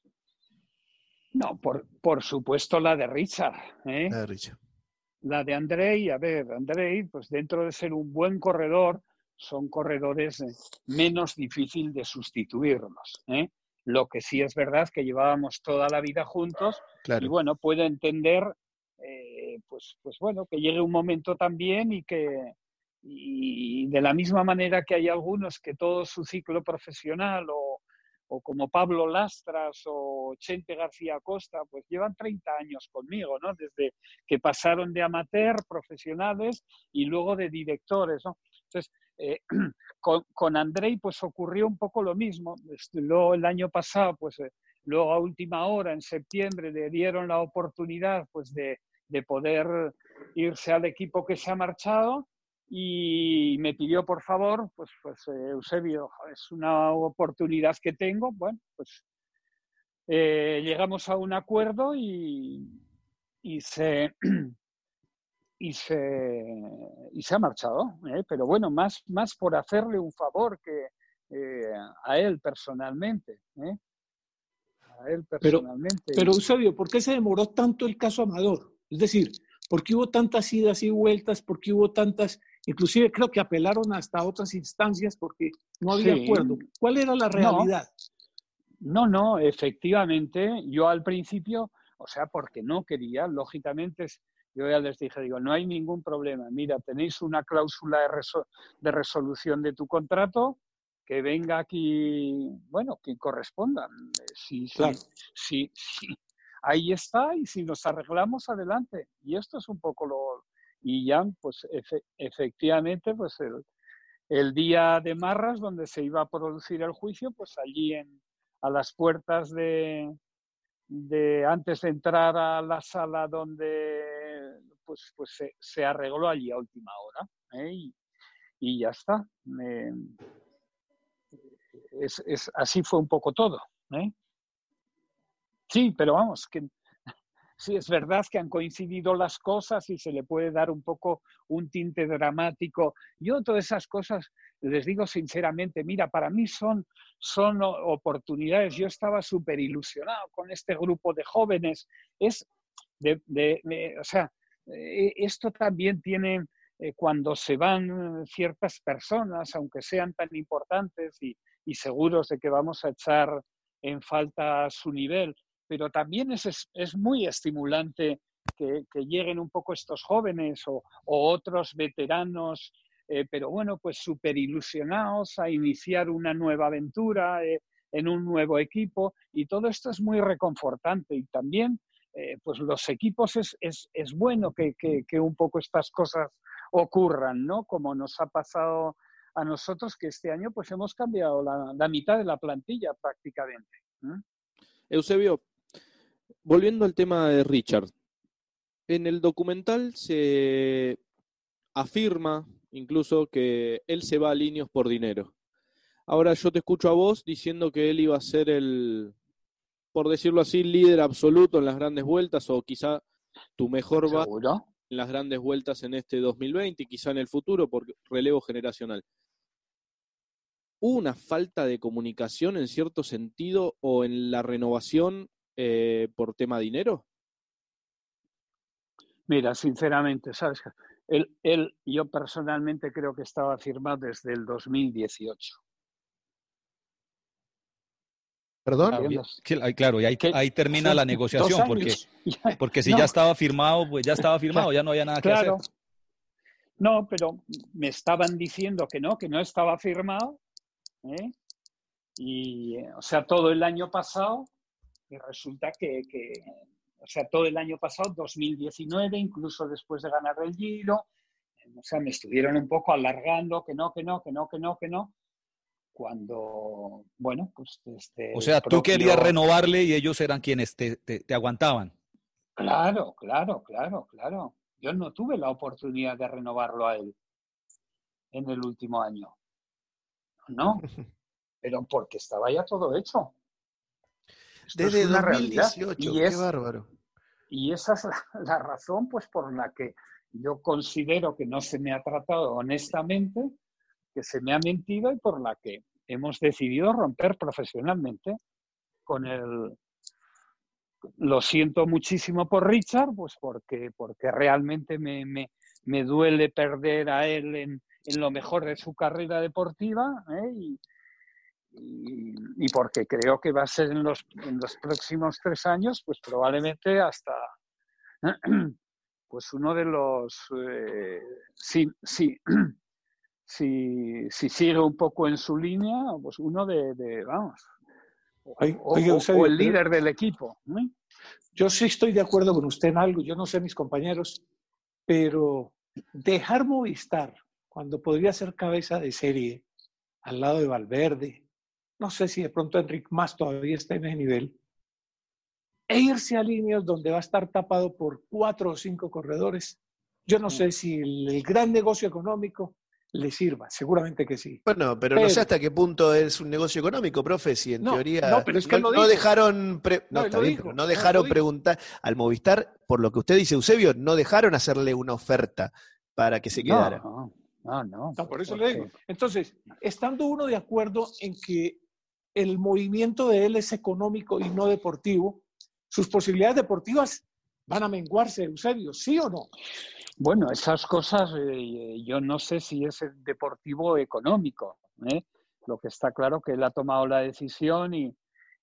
No, por, por supuesto la de Richard, ¿eh? La de Richard. La de Andrei, a ver, Andrei, pues dentro de ser un buen corredor, son corredores eh, menos difícil de sustituirlos, ¿eh? Lo que sí es verdad que llevábamos toda la vida juntos, claro. Y bueno, puedo entender, eh, pues, pues bueno, que llegue un momento también y que y de la misma manera que hay algunos que todo su ciclo profesional o, o como Pablo Lastras o Chente García Costa, pues llevan treinta años conmigo, ¿no? Desde que pasaron de amateur, profesionales y luego de directores, ¿no? Entonces, eh, con, con Andrei pues ocurrió un poco lo mismo. Luego el año pasado, pues eh, luego a última hora, en septiembre, le dieron la oportunidad pues de, de poder irse al equipo que se ha marchado y me pidió por favor, pues, pues eh, Eusebio, es una oportunidad que tengo. Bueno, pues eh, llegamos a un acuerdo y, y se... Y se, y se ha marchado, ¿eh? Pero bueno, más, más por hacerle un favor que eh, a él personalmente. ¿eh? A él personalmente. Pero, pero Eusebio, ¿por qué se demoró tanto el caso Amador? Es decir, ¿por qué hubo tantas idas y vueltas? ¿Por qué hubo tantas? Inclusive creo que apelaron hasta otras instancias porque no había sí. acuerdo. ¿Cuál era la realidad? No, no, no, efectivamente, yo al principio... o sea, porque no quería, lógicamente, yo ya les dije, digo, no hay ningún problema, mira, tenéis una cláusula de, resol- de resolución de tu contrato, que venga aquí, bueno, quien corresponda. Si, si, Claro. si, si, ahí está, y si nos arreglamos, adelante. Y esto es un poco lo... Y ya, pues efe, efectivamente, pues el, el día de Marras, donde se iba a producir el juicio, pues allí en, a las puertas de, de, antes de entrar a la sala donde pues, pues se, se arregló allí a última hora, ¿eh? y, y ya está. Eh, es, es, así fue un poco todo, ¿eh? Sí, pero vamos, que sí, es verdad que han coincidido las cosas y se le puede dar un poco un tinte dramático. Yo todas esas cosas, les digo sinceramente, mira, para mí son, son oportunidades. Yo estaba súper ilusionado con este grupo de jóvenes. Es de, de, de, o sea, esto también tiene, eh, cuando se van ciertas personas, aunque sean tan importantes y, y seguros de que vamos a echar en falta su nivel, pero también es, es, es muy estimulante que, que, lleguen un poco estos jóvenes o, o otros veteranos, eh, pero bueno, pues súper ilusionados a iniciar una nueva aventura eh, en un nuevo equipo, y todo esto es muy reconfortante. Y también, eh, pues los equipos es, es, es bueno que, que, que un poco estas cosas ocurran, ¿no? Como nos ha pasado a nosotros, que este año pues hemos cambiado la, la mitad de la plantilla prácticamente. ¿eh? Eusebio, volviendo al tema de Richard, en el documental se afirma incluso que él se va a Líneos por dinero. Ahora yo te escucho a vos diciendo que él iba a ser el, por decirlo así, líder absoluto en las grandes vueltas, o quizá tu mejor base en las grandes vueltas en este dos mil veinte y quizá en el futuro por relevo generacional. ¿Hubo una falta de comunicación en cierto sentido o en la renovación eh, por tema dinero? Mira, sinceramente, ¿sabes? Él, él, yo personalmente creo que estaba firmado desde el dos mil dieciocho. ¿Perdón? Claro, y ahí, ahí termina la negociación, porque, porque si no. ya estaba firmado, pues ya estaba firmado, claro, ya no había nada claro. que hacer. No, pero me estaban diciendo que no, que no estaba firmado, ¿eh? Y, o sea, todo el año pasado, y resulta que, que, o sea, todo el año pasado, dos mil diecinueve, incluso después de ganar el Giro, o sea, me estuvieron un poco alargando, que no, que no, que no, que no, que no, cuando, bueno, pues desde O sea, propio... tú querías renovarle y ellos eran quienes te, te, te aguantaban. Claro, claro, claro, claro. Yo no tuve la oportunidad de renovarlo a él en el último año. No, pero porque estaba ya todo hecho. Esto Desde es una dos mil dieciocho, y qué es, bárbaro. Y esa es la, la razón, pues, por la que yo considero que no se me ha tratado honestamente, que se me ha mentido, y por la que hemos decidido romper profesionalmente con el... Lo siento muchísimo por Richard, pues porque, porque realmente me, me, me duele perder a él en, en lo mejor de su carrera deportiva, ¿eh? y, y, y porque creo que va a ser en los, en los próximos tres años, pues probablemente hasta pues uno de los, eh, sí, sí, si, si sigue un poco en su línea, pues uno de, de vamos, Oye, o, oye, o, Eusebio, o el líder del equipo. ¿eh? Yo sí estoy de acuerdo con usted en algo, yo no sé mis compañeros, pero dejar Movistar cuando podría ser cabeza de serie al lado de Valverde, no sé si de pronto Enric Mas todavía está en ese nivel, e irse a Líneos donde va a estar tapado por cuatro o cinco corredores, yo no sé si el, el gran negocio económico le sirva, seguramente que sí. Bueno, pero, pero no sé hasta qué punto es un negocio económico, profe, si en no, teoría no, pero es que no, lo no dejaron, pre, no, no, está bien, dijo, pero no dejaron no preguntar al Movistar, por lo que usted dice, Eusebio, no dejaron hacerle una oferta para que se quedara. No, no, no. no por eso le digo. Entonces, estando uno de acuerdo en que el movimiento de él es económico y no deportivo, sus posibilidades deportivas van a menguarse, Eusebio, ¿sí o no? Bueno, esas cosas eh, yo no sé si es deportivo o económico. ¿eh? Lo que está claro que él ha tomado la decisión y,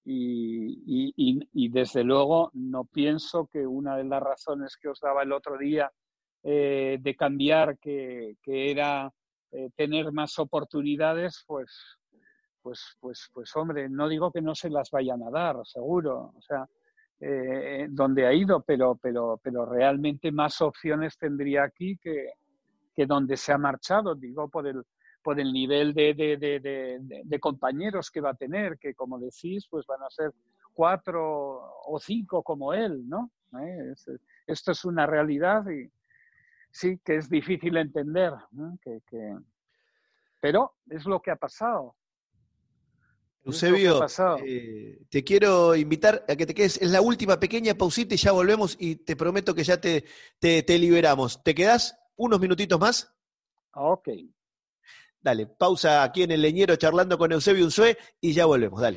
Y, y, y, y desde luego no pienso que una de las razones que os daba el otro día eh, de cambiar, que, que era eh, tener más oportunidades, pues, pues, pues, pues hombre, no digo que no se las vayan a dar, seguro, o sea, eh, donde ha ido, pero, pero, pero realmente más opciones tendría aquí que, que donde se ha marchado, digo, por el, por el nivel de, de, de, de, de compañeros que va a tener, que como decís, pues van a ser cuatro o cinco como él, ¿no? ¿Eh? Es, esto es una realidad y sí que es difícil entender, ¿no? que, que... pero es lo que ha pasado. Eusebio, eh, te quiero invitar a que te quedes. Es la última pequeña pausita y ya volvemos y te prometo que ya te, te, te liberamos. ¿Te quedás unos minutitos más? Ok. Dale, pausa aquí en El Leñero charlando con Eusebio Unzué y ya volvemos, dale.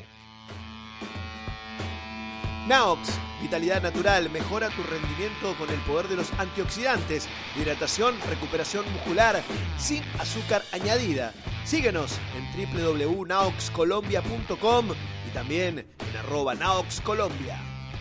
Naox, vitalidad natural, mejora tu rendimiento con el poder de los antioxidantes, hidratación, recuperación muscular, sin azúcar añadida. Síguenos en doble u doble u doble u punto naox colombia punto com y también en arroba naoxcolombia.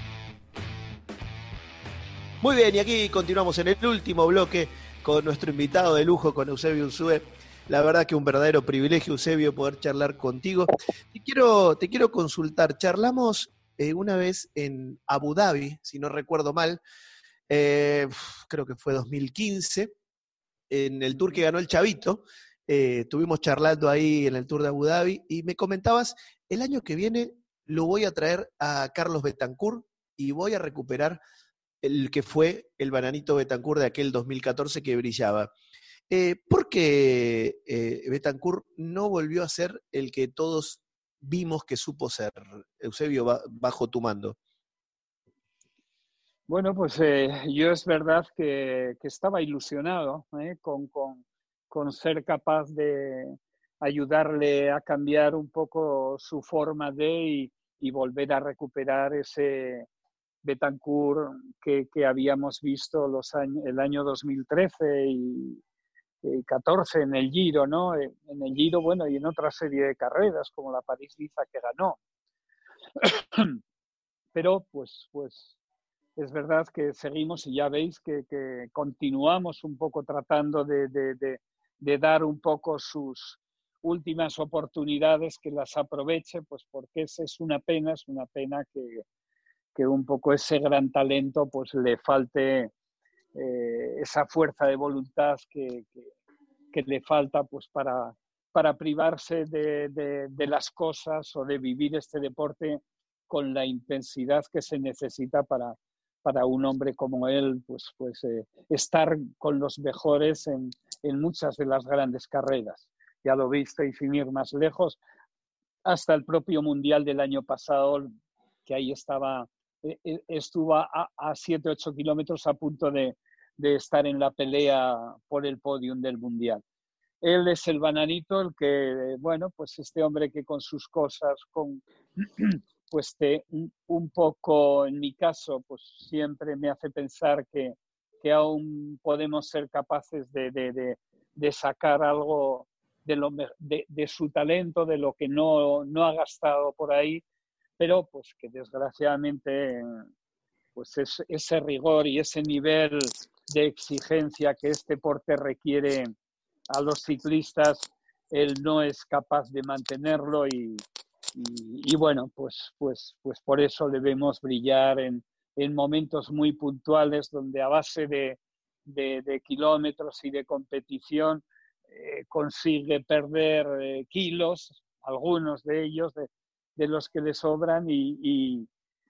Muy bien, y aquí continuamos en el último bloque con nuestro invitado de lujo, con Eusebio Unzué. La verdad que un verdadero privilegio, Eusebio, poder charlar contigo. Te quiero, te quiero consultar, charlamos eh, una vez en Abu Dhabi, si no recuerdo mal, eh, creo que fue dos mil quince, en el tour que ganó el Chavito. Eh, estuvimos charlando ahí en el Tour de Abu Dhabi y me comentabas, el año que viene lo voy a traer a Carlos Betancur y voy a recuperar el que fue el Bananito Betancur de aquel dos mil catorce que brillaba. Eh, ¿Por qué eh, Betancur no volvió a ser el que todos vimos que supo ser, Eusebio, bajo tu mando? Bueno, pues eh, yo es verdad que, que estaba ilusionado eh, con, con, con ser capaz de ayudarle a cambiar un poco su forma de y, y volver a recuperar ese Betancur que, que habíamos visto los años, el año dos mil trece y, y catorce en el Giro, ¿no? En el Giro, bueno, y en otra serie de carreras como la París-Niza que ganó. Pero pues, pues es verdad que seguimos y ya veis que, que continuamos un poco tratando de, de, de, de dar un poco sus últimas oportunidades, que las aproveche, pues porque es, es una pena, es una pena que, que un poco ese gran talento pues le falte eh, esa fuerza de voluntad que, que, que le falta pues para, para privarse de, de, de las cosas o de vivir este deporte con la intensidad que se necesita para, para un hombre como él, pues, pues eh, estar con los mejores en, en muchas de las grandes carreras. Ya lo viste, y sin ir más lejos, hasta el propio Mundial del año pasado, que ahí estaba, eh, estuvo a siete, ocho kilómetros a punto de, de estar en la pelea por el podium del Mundial. Él es el bananito, el que, bueno, pues este hombre que con sus cosas, con, pues te, un, un poco, en mi caso, pues siempre me hace pensar que, que aún podemos ser capaces de, de, de, de sacar algo de, lo, de, de su talento, de lo que no, no ha gastado por ahí, pero pues que desgraciadamente pues es, ese rigor y ese nivel de exigencia que este deporte requiere a los ciclistas, él no es capaz de mantenerlo y, y, y bueno, pues, pues, pues por eso debemos brillar en, en momentos muy puntuales donde a base de, de, de kilómetros y de competición eh, consigue perder eh, kilos, algunos de ellos, de, de los que le sobran y, y,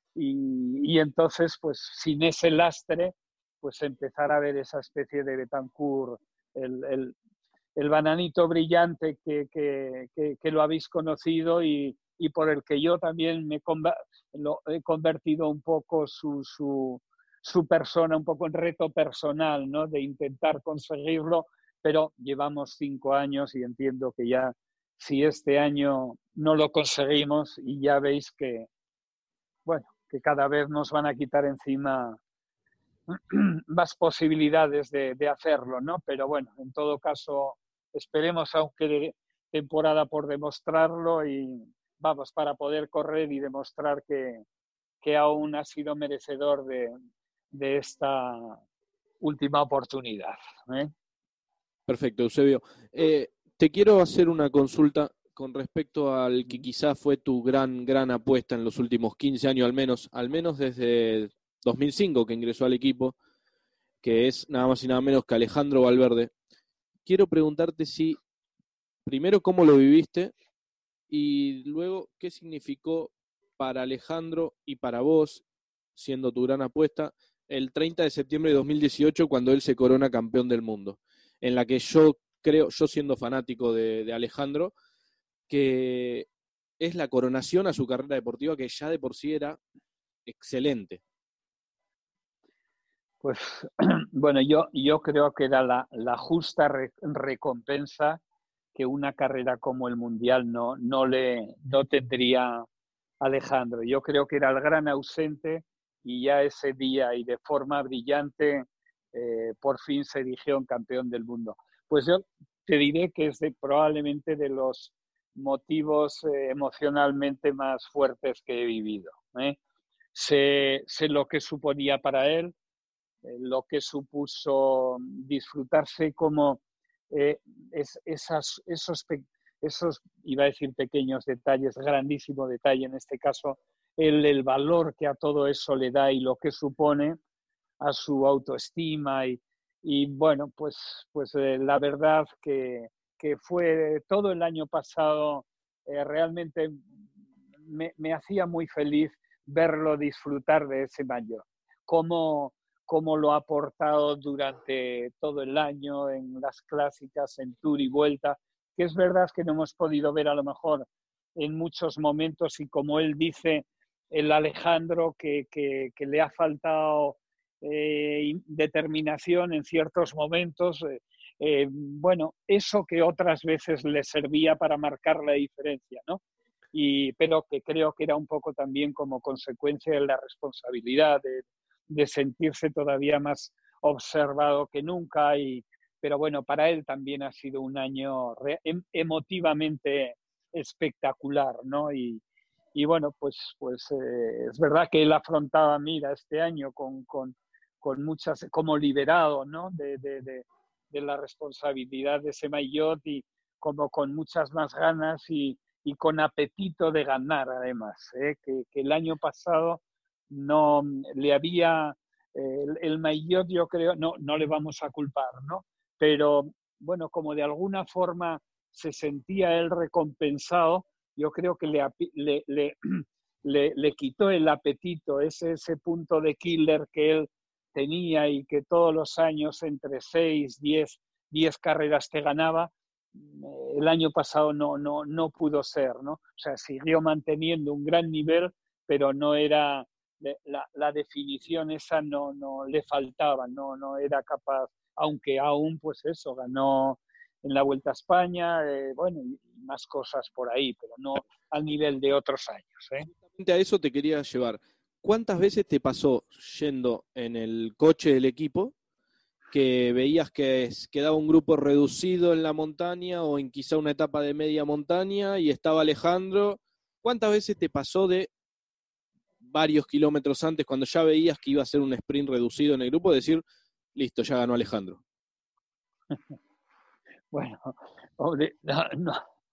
y, y entonces pues sin ese lastre pues empezar a ver esa especie de Betancur, el, el, el bananito brillante que, que, que, que lo habéis conocido y, y por el que yo también me lo, he convertido un poco su, su, su persona, un poco en reto personal, ¿no? De intentar conseguirlo, pero llevamos cinco años y entiendo que ya si este año no lo conseguimos y ya veis que, bueno, que cada vez nos van a quitar encima más posibilidades de, de hacerlo, ¿no? Pero bueno, en todo caso, esperemos, aunque de temporada por demostrarlo, y vamos, para poder correr y demostrar que, que aún ha sido merecedor de, de esta última oportunidad, ¿eh? Perfecto, Eusebio. Eh, te quiero hacer una consulta con respecto al que quizás fue tu gran, gran apuesta en los últimos quince años, al menos, al menos desde dos mil cinco que ingresó al equipo, que es nada más y nada menos que Alejandro Valverde. Quiero preguntarte si, primero, cómo lo viviste y luego, qué significó para Alejandro y para vos, siendo tu gran apuesta, el treinta de septiembre de dos mil dieciocho, cuando él se corona campeón del mundo, en la que yo creo, yo siendo fanático de, de Alejandro, que es la coronación a su carrera deportiva, que ya de por sí era excelente. Pues bueno, yo, yo creo que era la, la justa re, recompensa que una carrera como el Mundial no, no, le, no tendría Alejandro. Yo creo que era el gran ausente y ya ese día y de forma brillante eh, por fin se erigió en campeón del mundo. Pues yo te diré que es de, probablemente de los motivos eh, emocionalmente más fuertes que he vivido, ¿eh? Sé, sé lo que suponía para él, eh, lo que supuso disfrutarse como eh, es, esas, esos, esos, iba a decir pequeños detalles, grandísimo detalle en este caso, el, el valor que a todo eso le da y lo que supone a su autoestima y, y bueno, pues, pues eh, la verdad que, que fue todo el año pasado eh, realmente me, me hacía muy feliz verlo disfrutar de ese mayor. Cómo, cómo lo ha aportado durante todo el año en las clásicas, en Tour y Vuelta, que es verdad que no hemos podido ver a lo mejor en muchos momentos y como él dice, el Alejandro que, que, que le ha faltado eh, determinación en ciertos momentos, eh, eh, bueno, eso que otras veces le servía para marcar la diferencia, ¿no? Y, pero que creo que era un poco también como consecuencia de la responsabilidad de, de sentirse todavía más observado que nunca. Y, pero bueno, para él también ha sido un año re, em, emotivamente espectacular, ¿no? Y, y bueno, pues, pues eh, es verdad que él afrontaba, mira, este año con, con, con muchas, como liberado, ¿no? De, de, de, de la responsabilidad de ese maillot y como con muchas más ganas y, y con apetito de ganar además, ¿eh? que, que el año pasado no le había, eh, el, el maillot yo creo, no, no le vamos a culpar, ¿no? Pero bueno, como de alguna forma se sentía él recompensado, yo creo que le, le, le, le, le quitó el apetito, ese, ese punto de killer que él tenía y que todos los años entre seis, diez, diez carreras te ganaba, el año pasado no, no, no pudo ser, ¿no? O sea, siguió manteniendo un gran nivel, pero no era, la, la definición esa no, no le faltaba, no, no era capaz, aunque aún, pues eso, ganó en la Vuelta a España, eh, bueno, y más cosas por ahí, pero no al nivel de otros años, ¿eh? Justamente a eso te quería llevar. ¿Cuántas veces te pasó yendo en el coche del equipo que veías que quedaba un grupo reducido en la montaña o en quizá una etapa de media montaña y estaba Alejandro? ¿Cuántas veces te pasó de varios kilómetros antes, cuando ya veías que iba a ser un sprint reducido en el grupo, decir, listo, ya ganó Alejandro? Bueno, no, no.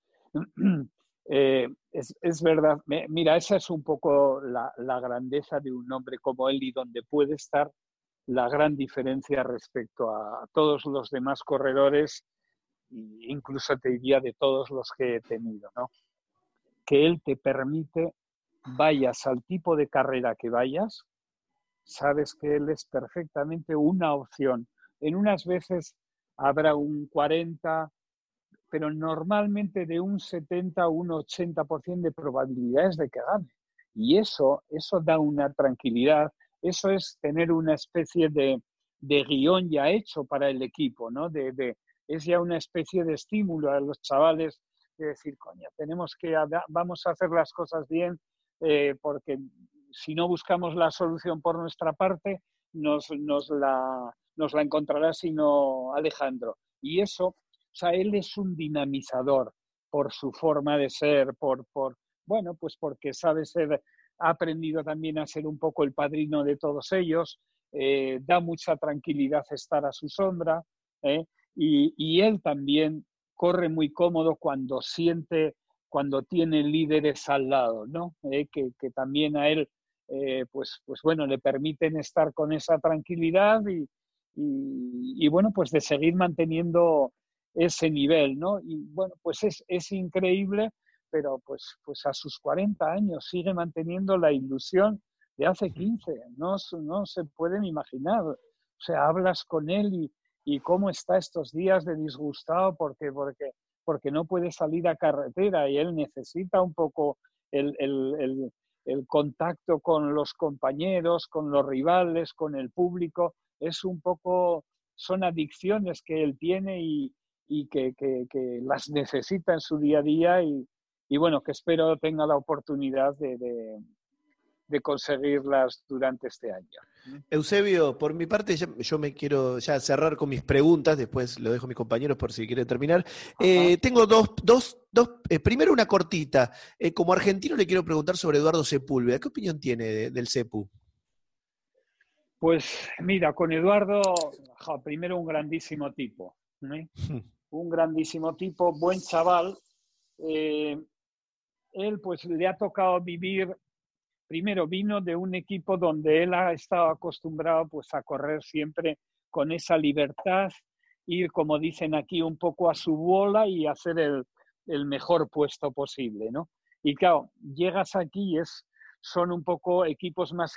Eh, es, es verdad. Mira, esa es un poco la, la grandeza de un hombre como él y donde puede estar la gran diferencia respecto a todos los demás corredores, incluso te diría de todos los que he tenido, ¿no? Que él te permite, vayas al tipo de carrera que vayas, sabes que él es perfectamente una opción. En unas veces habrá un cuarenta, pero normalmente de un setenta a un ochenta por ciento de probabilidades de que gane. Y eso, eso da una tranquilidad. Eso es tener una especie de, de guión ya hecho para el equipo, ¿no? De, de, es ya una especie de estímulo a los chavales de decir, coño, tenemos que, vamos a hacer las cosas bien, eh, porque si no buscamos la solución por nuestra parte, nos, nos, la, nos la encontrará sino Alejandro. Y eso, o sea, él es un dinamizador por su forma de ser, por, por, bueno, pues porque sabe ser, ha aprendido también a ser un poco el padrino de todos ellos, eh, da mucha tranquilidad estar a su sombra, ¿eh? y, y él también corre muy cómodo cuando siente, cuando tiene líderes al lado, ¿no? Eh, que, que también a él, eh, pues, pues bueno, le permiten estar con esa tranquilidad y, y, y bueno, pues de seguir manteniendo ese nivel, ¿no? Y bueno, pues es, es increíble, pero pues, pues a sus cuarenta años sigue manteniendo la ilusión de hace quince, no, no se pueden imaginar. O sea, hablas con él y, y cómo está estos días de disgustado porque, porque, porque no puede salir a carretera y él necesita un poco el, el, el, el contacto con los compañeros, con los rivales, con el público. Es un poco, son adicciones que él tiene y, y que, que, que las necesita en su día a día y, y bueno, que espero tenga la oportunidad de, de, de conseguirlas durante este año. Eusebio, por mi parte, ya, yo me quiero ya cerrar con mis preguntas, después lo dejo a mis compañeros por si quieren terminar. Eh, tengo dos, dos, dos eh, primero una cortita. Eh, como argentino le quiero preguntar sobre Eduardo Sepúlveda. ¿Qué opinión tiene de, del Sepu? Pues mira, con Eduardo, ja, primero un grandísimo tipo, ¿eh? un grandísimo tipo, buen chaval. Eh, él pues le ha tocado vivir, primero vino de un equipo donde él ha estado acostumbrado pues a correr siempre con esa libertad, ir como dicen aquí un poco a su bola y hacer el, el mejor puesto posible, ¿no? Y claro, llegas aquí y es, son un poco equipos más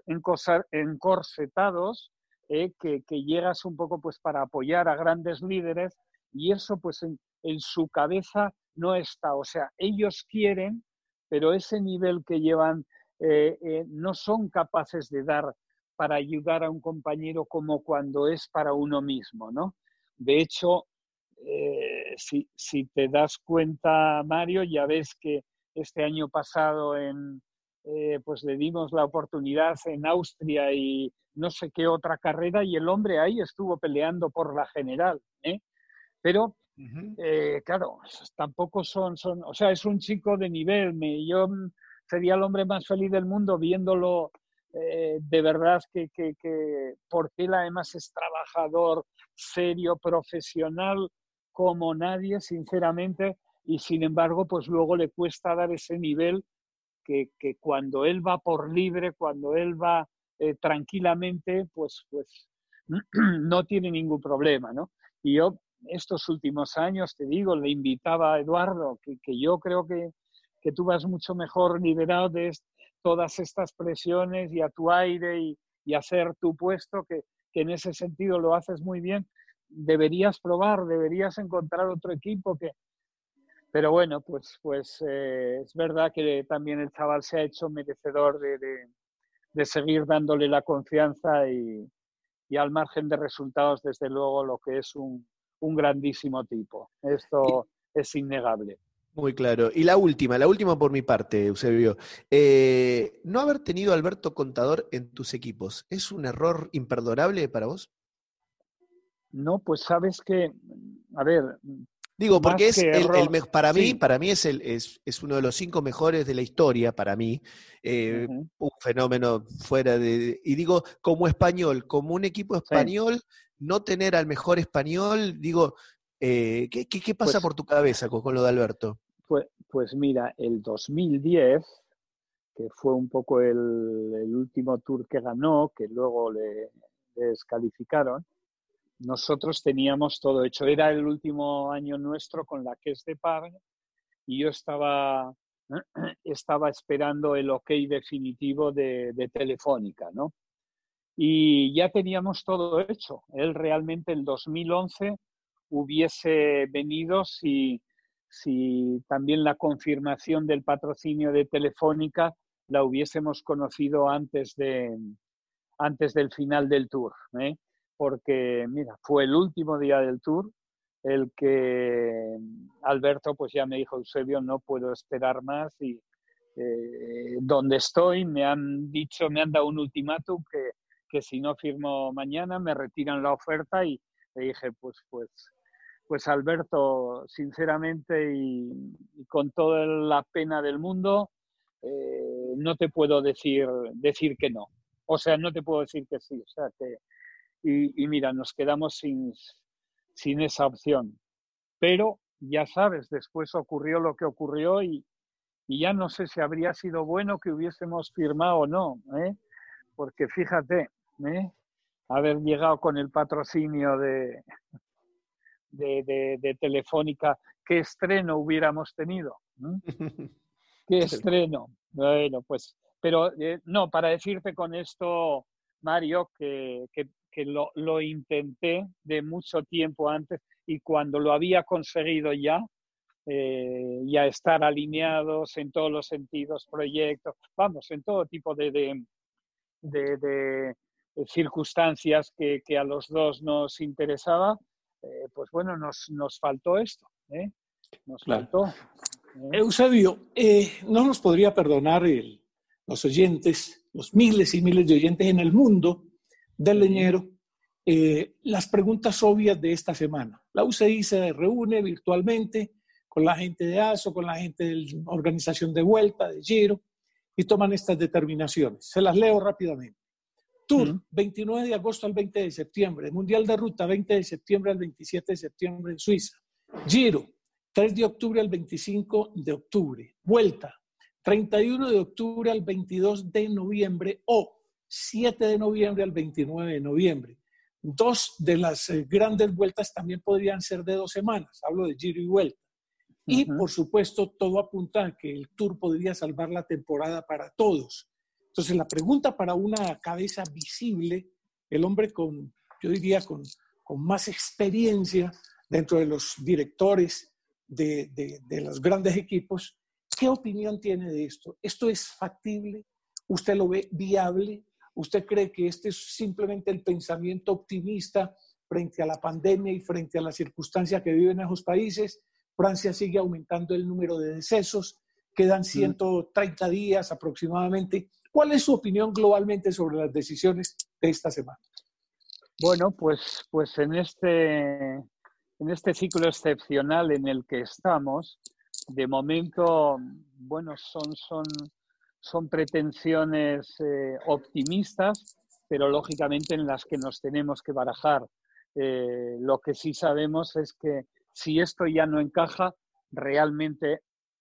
encorsetados, eh, que, que llegas un poco pues para apoyar a grandes líderes y eso pues en, en su cabeza no está, o sea, ellos quieren, pero ese nivel que llevan eh, eh, no son capaces de dar para ayudar a un compañero como cuando es para uno mismo, ¿no? De hecho, eh, si, si te das cuenta, Mario, ya ves que este año pasado en, eh, pues le dimos la oportunidad en Austria y no sé qué otra carrera y el hombre ahí estuvo peleando por la general, ¿eh? Pero Eh, claro, tampoco son, son, o sea, es un chico de nivel. Me, yo sería el hombre más feliz del mundo viéndolo eh, de verdad que, que, que, porque él además es trabajador, serio, profesional como nadie, sinceramente, y sin embargo, pues luego le cuesta dar ese nivel que, que cuando él va por libre, cuando él va eh, tranquilamente, pues, pues no tiene ningún problema, ¿no? Y yo estos últimos años, te digo, le invitaba a Eduardo, que, que yo creo que, que tú vas mucho mejor liberado de est todas estas presiones y a tu aire y, y hacer tu puesto, que, que en ese sentido lo haces muy bien. Deberías probar, deberías encontrar otro equipo que... Pero bueno, pues, pues eh, es verdad que también el chaval se ha hecho merecedor de, de, de seguir dándole la confianza y, y al margen de resultados, desde luego, lo que es un, un grandísimo tipo. Esto es innegable. Muy claro. Y la última, la última por mi parte, Eusebio. Eh, no haber tenido a Alberto Contador en tus equipos, ¿es un error imperdonable para vos? No, pues sabes que, a ver... Digo, porque es el, el, para mí, sí. para mí es, el, es, es uno de los cinco mejores de la historia, para mí. Eh, uh-huh. Un fenómeno fuera de... Y digo, como español, como un equipo español, sí. No tener al mejor español, digo, eh, ¿qué, qué, ¿qué pasa pues, por tu cabeza con, con lo de Alberto? Pues, pues mira, el dos mil diez, que fue un poco el, el último tour que ganó, que luego le, le descalificaron, nosotros teníamos todo hecho. Era el último año nuestro con la Caisse d'Epargne y yo estaba, estaba esperando el ok definitivo de, de Telefónica, ¿no? Y ya teníamos todo hecho. Él realmente el dos mil once hubiese venido si, si también la confirmación del patrocinio de Telefónica la hubiésemos conocido antes, de, antes del final del tour, ¿eh? Porque, mira, fue el último día del tour el que Alberto pues ya me dijo, Eusebio, no puedo esperar más y eh, donde estoy me han dicho, me han dado un ultimátum que, que si no firmo mañana me retiran la oferta y le dije, pues, pues, pues Alberto, sinceramente y, y con toda la pena del mundo, eh, no te puedo decir, decir que no. O sea, no te puedo decir que sí. O sea, que, y, y mira, nos quedamos sin, sin esa opción. Pero ya sabes, después ocurrió lo que ocurrió y, y ya no sé si habría sido bueno que hubiésemos firmado o no, ¿eh? Porque fíjate, ¿eh? Haber llegado con el patrocinio de, de, de, de Telefónica, ¿qué estreno hubiéramos tenido? ¿eh? ¿Qué estreno? Bueno, pues, pero eh, no, para decirte con esto, Mario, que, que, que lo, lo intenté de mucho tiempo antes y cuando lo había conseguido ya, eh, ya estar alineados en todos los sentidos, proyectos, vamos, en todo tipo de, de, de, de circunstancias que, que a los dos nos interesaba, eh, pues bueno, nos, nos faltó esto, ¿eh? Nos Claro. faltó. ¿eh? Eusebio, eh, no nos podría perdonar el, los oyentes, los miles y miles de oyentes en el mundo del leñero, eh, las preguntas obvias de esta semana. La U C I se reúne virtualmente con la gente de ASO, con la gente de la organización de Vuelta, de Giro, y toman estas determinaciones. Se las leo rápidamente. Tour, Mm. veintinueve de agosto al veinte de septiembre. Mundial de Ruta, veinte de septiembre al veintisiete de septiembre en Suiza. Giro, tres de octubre al veinticinco de octubre. Vuelta, treinta y uno de octubre al veintidós de noviembre o siete de noviembre al veintinueve de noviembre. Dos de las eh, grandes vueltas también podrían ser de dos semanas. Hablo de Giro y Vuelta. Y, Uh-huh. por supuesto, todo apunta a que el Tour podría salvar la temporada para todos. Entonces, la pregunta para una cabeza visible, el hombre con, yo diría, con, con más experiencia dentro de los directores de, de, de los grandes equipos, ¿qué opinión tiene de esto? ¿Esto es factible? ¿Usted lo ve viable? ¿Usted cree que este es simplemente el pensamiento optimista frente a la pandemia y frente a la circunstancia que viven esos países? Francia sigue aumentando el número de decesos, quedan ciento treinta días aproximadamente. ¿Cuál es su opinión globalmente sobre las decisiones de esta semana? Bueno, pues, pues en, este, en este ciclo excepcional en el que estamos, de momento, bueno, son, son, son pretensiones eh, optimistas, pero lógicamente en las que nos tenemos que barajar. Eh, lo que sí sabemos es que si esto ya no encaja, realmente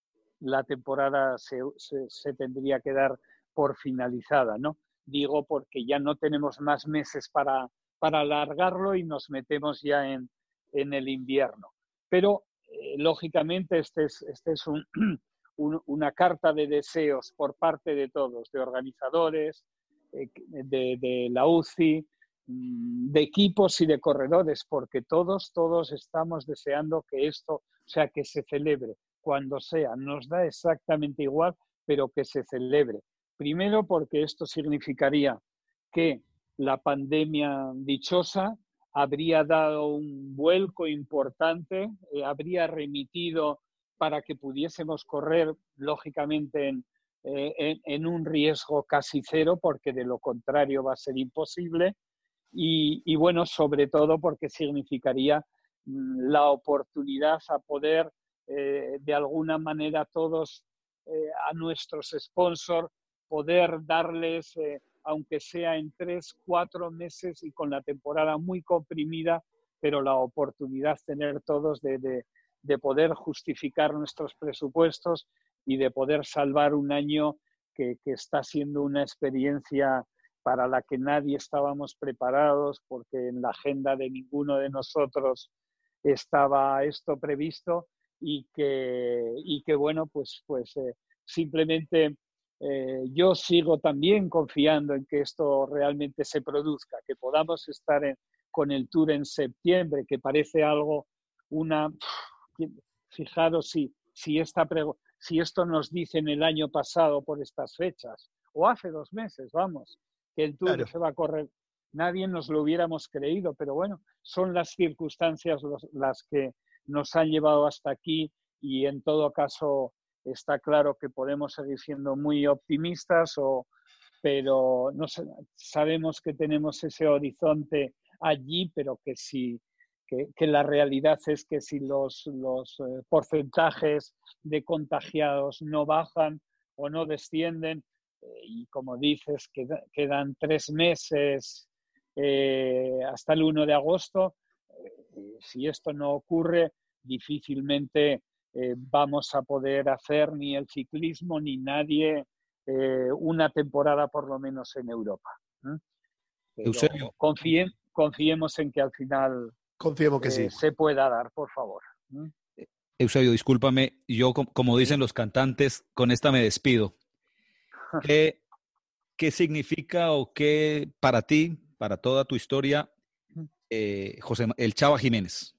la temporada se, se, se tendría que dar por finalizada, ¿no? Digo porque ya no tenemos más meses para, para alargarlo y nos metemos ya en, en el invierno. Pero, eh, lógicamente, este es, este es un, un, una carta de deseos por parte de todos, de organizadores, eh, de, de la U C I, de equipos y de corredores, porque todos, todos estamos deseando que esto, o sea, que se celebre cuando sea. Nos da exactamente igual, pero que se celebre. Primero, porque esto significaría que la pandemia dichosa habría dado un vuelco importante, eh, habría remitido para que pudiésemos correr, lógicamente, en, eh, en, en un riesgo casi cero, porque de lo contrario va a ser imposible. Y, y bueno, sobre todo porque significaría mm, la oportunidad a poder, eh, de alguna manera, todos eh, a nuestros sponsors, poder darles, eh, aunque sea en tres, cuatro meses y con la temporada muy comprimida, pero la oportunidad tener todos de, de, de poder justificar nuestros presupuestos y de poder salvar un año que, que está siendo una experiencia para la que nadie estábamos preparados, porque en la agenda de ninguno de nosotros estaba esto previsto y que, y que bueno, pues, pues eh, simplemente eh, yo sigo también confiando en que esto realmente se produzca, que podamos estar en, con el Tour en septiembre, que parece algo, una... Fijaros si, si, esta prego, si esto nos dicen el año pasado por estas fechas, o hace dos meses, vamos, que el Tour claro. se va a correr. Nadie nos lo hubiéramos creído, pero bueno, son las circunstancias los, las que nos han llevado hasta aquí y en todo caso está claro que podemos seguir siendo muy optimistas, o, pero no sé, sabemos que tenemos ese horizonte allí, pero que si, que, que la realidad es que si los, los eh, porcentajes de contagiados no bajan o no descienden, eh, y como dices, queda, quedan tres meses eh, hasta el uno de agosto, eh, si esto no ocurre, difícilmente eh, vamos a poder hacer ni el ciclismo ni nadie eh, una temporada por lo menos en Europa. ¿eh? Pero Eusebio, confíen, confiemos en que al final Confiemos que eh, sí. se pueda dar, por favor. Eusebio, discúlpame, yo com- como dicen los cantantes, con esta me despido. ¿Qué, qué significa o qué para ti, para toda tu historia, eh, José, el Chava Jiménez?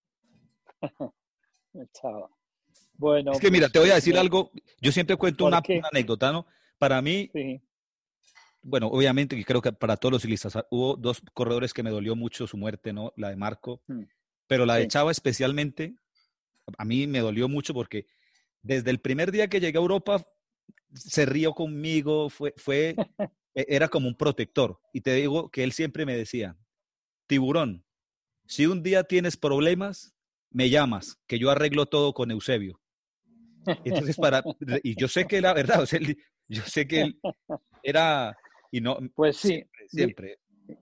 Chao. Bueno, Es que mira, pues, te voy a pues decir me, algo, yo siempre cuento ¿por una, qué? una anécdota, ¿no? Para mí, Sí. bueno, obviamente, y creo que para todos los ciclistas, hubo dos corredores que me dolió mucho su muerte, ¿no? La de Marco, pero la de Sí. Chava especialmente, a mí me dolió mucho porque desde el primer día que llegué a Europa, se rió conmigo, fue, fue, era como un protector. Y te digo que él siempre me decía, Tiburón, si un día tienes problemas, me llamas, que yo arreglo todo con Eusebio. Entonces, para, y yo sé que la verdad, o sea, él- yo sé que él era, y no, Pues sí, siempre, mi- siempre.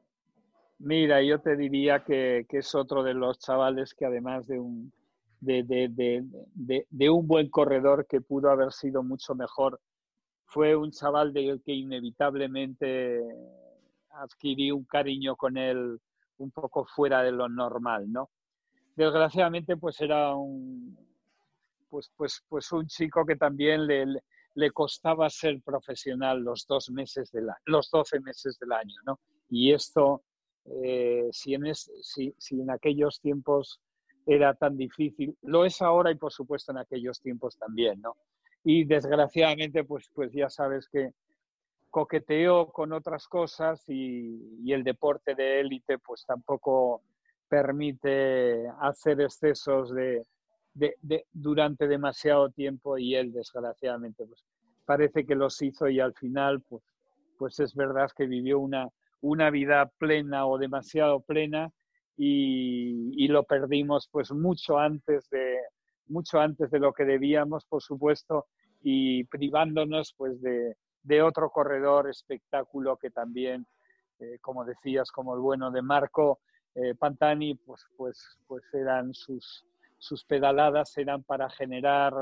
mira, yo te diría que, que es otro de los chavales que además de un, de, de, de, de, de un buen corredor que pudo haber sido mucho mejor, fue un chaval del que inevitablemente adquirí un cariño con él un poco fuera de lo normal, ¿no? Desgraciadamente, pues era un, pues, pues, pues un chico que también le, le costaba ser profesional los dos meses del año, los doce meses del año, ¿no? Y esto, eh, si, en es, si, si en aquellos tiempos era tan difícil, lo es ahora y por supuesto en aquellos tiempos también, ¿no? Y desgraciadamente, pues, pues ya sabes que coqueteó con otras cosas y, y el deporte de élite pues tampoco permite hacer excesos de, de, de, durante demasiado tiempo y él desgraciadamente pues parece que los hizo y al final pues, pues es verdad que vivió una, una vida plena o demasiado plena y, y lo perdimos pues mucho antes de mucho antes de lo que debíamos, por supuesto, y privándonos pues de, de otro corredor espectáculo que también, eh, como decías, como el bueno de Marco eh, Pantani, pues, pues, pues eran sus, sus pedaladas, eran para generar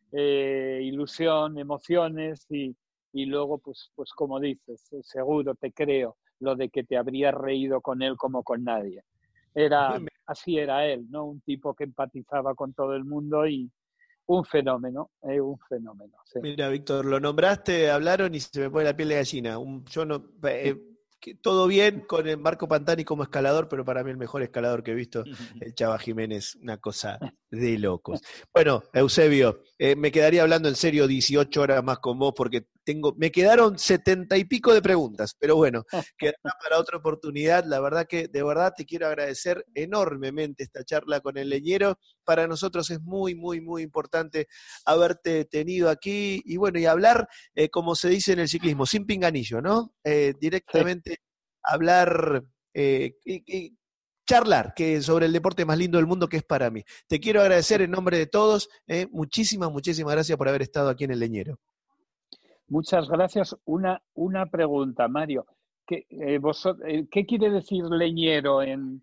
eh, ilusión, emociones y, y luego, pues, pues como dices, seguro, te creo, lo de que te habrías reído con él como con nadie. Era, así era él, ¿no? Un tipo que empatizaba con todo el mundo y un fenómeno, eh, un fenómeno. Sí. Mira, Víctor, lo nombraste, hablaron y se me pone la piel de gallina. Un, yo no, eh, que todo bien con el Marco Pantani como escalador, pero para mí el mejor escalador que he visto, el Chava Jiménez, una cosa de locos. Bueno, Eusebio, eh, me quedaría hablando en serio dieciocho horas más con vos porque tengo, me quedaron setenta y pico de preguntas, pero bueno, quedará para otra oportunidad. La verdad que de verdad te quiero agradecer enormemente esta charla con el leñero. Para nosotros es muy, muy, muy importante haberte tenido aquí y bueno, y hablar, eh, como se dice en el ciclismo, sin pinganillo, ¿no? Eh, directamente sí. hablar eh, y, y charlar que sobre el deporte más lindo del mundo que es para mí. Te quiero agradecer en nombre de todos, eh, muchísimas, muchísimas gracias por haber estado aquí en El Leñero. Muchas gracias. Una, una pregunta, Mario. ¿Qué, eh, vosotros, eh, ¿qué quiere decir leñero en,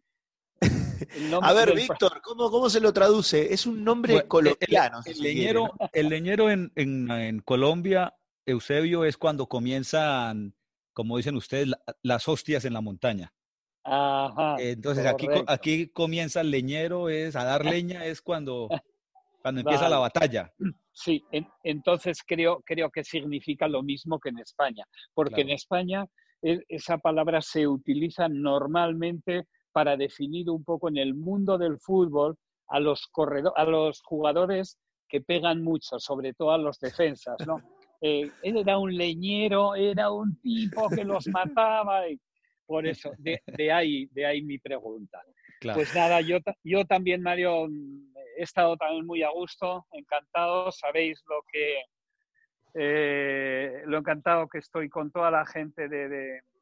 A ver, del... Víctor, ¿cómo, ¿cómo se lo traduce? Es un nombre Bueno, colombiano, el, el, si leñero, quiere, ¿no? el leñero en, en, en Colombia, Eusebio, es cuando comienzan, como dicen ustedes, la, las hostias en la montaña. Ajá, Entonces aquí, correcto. aquí comienza el leñero, es a dar leña, es cuando, cuando empieza la Vale. batalla. Sí, en, entonces creo, creo que significa lo mismo que en España, porque Claro. en España es, esa palabra se utiliza normalmente para definir un poco en el mundo del fútbol a los, corredor, a los jugadores que pegan mucho, sobre todo a los defensas, ¿no? Eh, él era un leñero, era un tipo que los mataba, y por eso, de, de, ahí, de ahí mi pregunta. Claro. Pues nada, yo, yo también, Mario, he estado también muy a gusto, encantado, sabéis lo que eh, lo encantado que estoy con toda la gente de, de,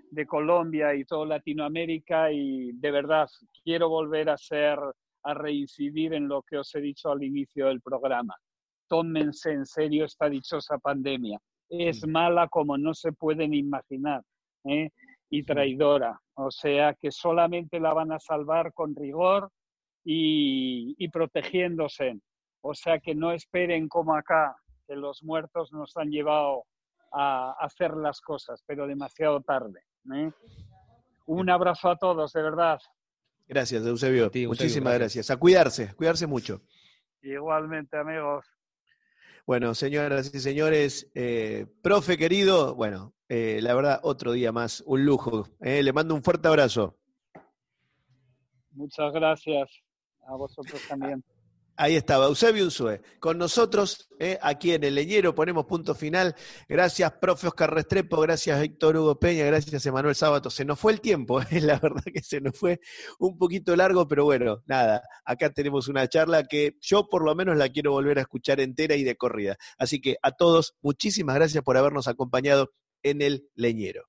de Colombia y toda Latinoamérica, y de verdad quiero volver a ser, a reincidir en lo que os he dicho al inicio del programa. Tómense en serio esta dichosa pandemia. Es mala como no se pueden imaginar, ¿eh? Y traidora. O sea que solamente la van a salvar con rigor y, y protegiéndose. O sea que no esperen como acá, que los muertos nos han llevado a hacer las cosas, pero demasiado tarde, ¿eh? Un abrazo a todos, de verdad. Gracias, Eusebio. Sí, Eusebio, Muchísimas gracias. gracias. A cuidarse, cuidarse mucho. Igualmente, amigos. Bueno, señoras y señores, eh, profe querido, bueno, eh, la verdad, otro día más, un lujo. Eh, le mando un fuerte abrazo. Muchas gracias. A vosotros también. Ahí estaba, Eusebio Unzué, con nosotros, eh, aquí en El Leñero, ponemos punto final. Gracias, profe Oscar Restrepo, gracias, Víctor Hugo Peña, gracias, Emanuel Sábato. Se nos fue el tiempo, eh, la verdad que se nos fue un poquito largo, pero bueno, nada, acá tenemos una charla que yo por lo menos la quiero volver a escuchar entera y de corrida. Así que a todos, muchísimas gracias por habernos acompañado en El Leñero.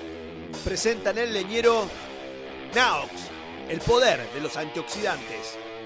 Presentan El Leñero Naox, el poder de los antioxidantes.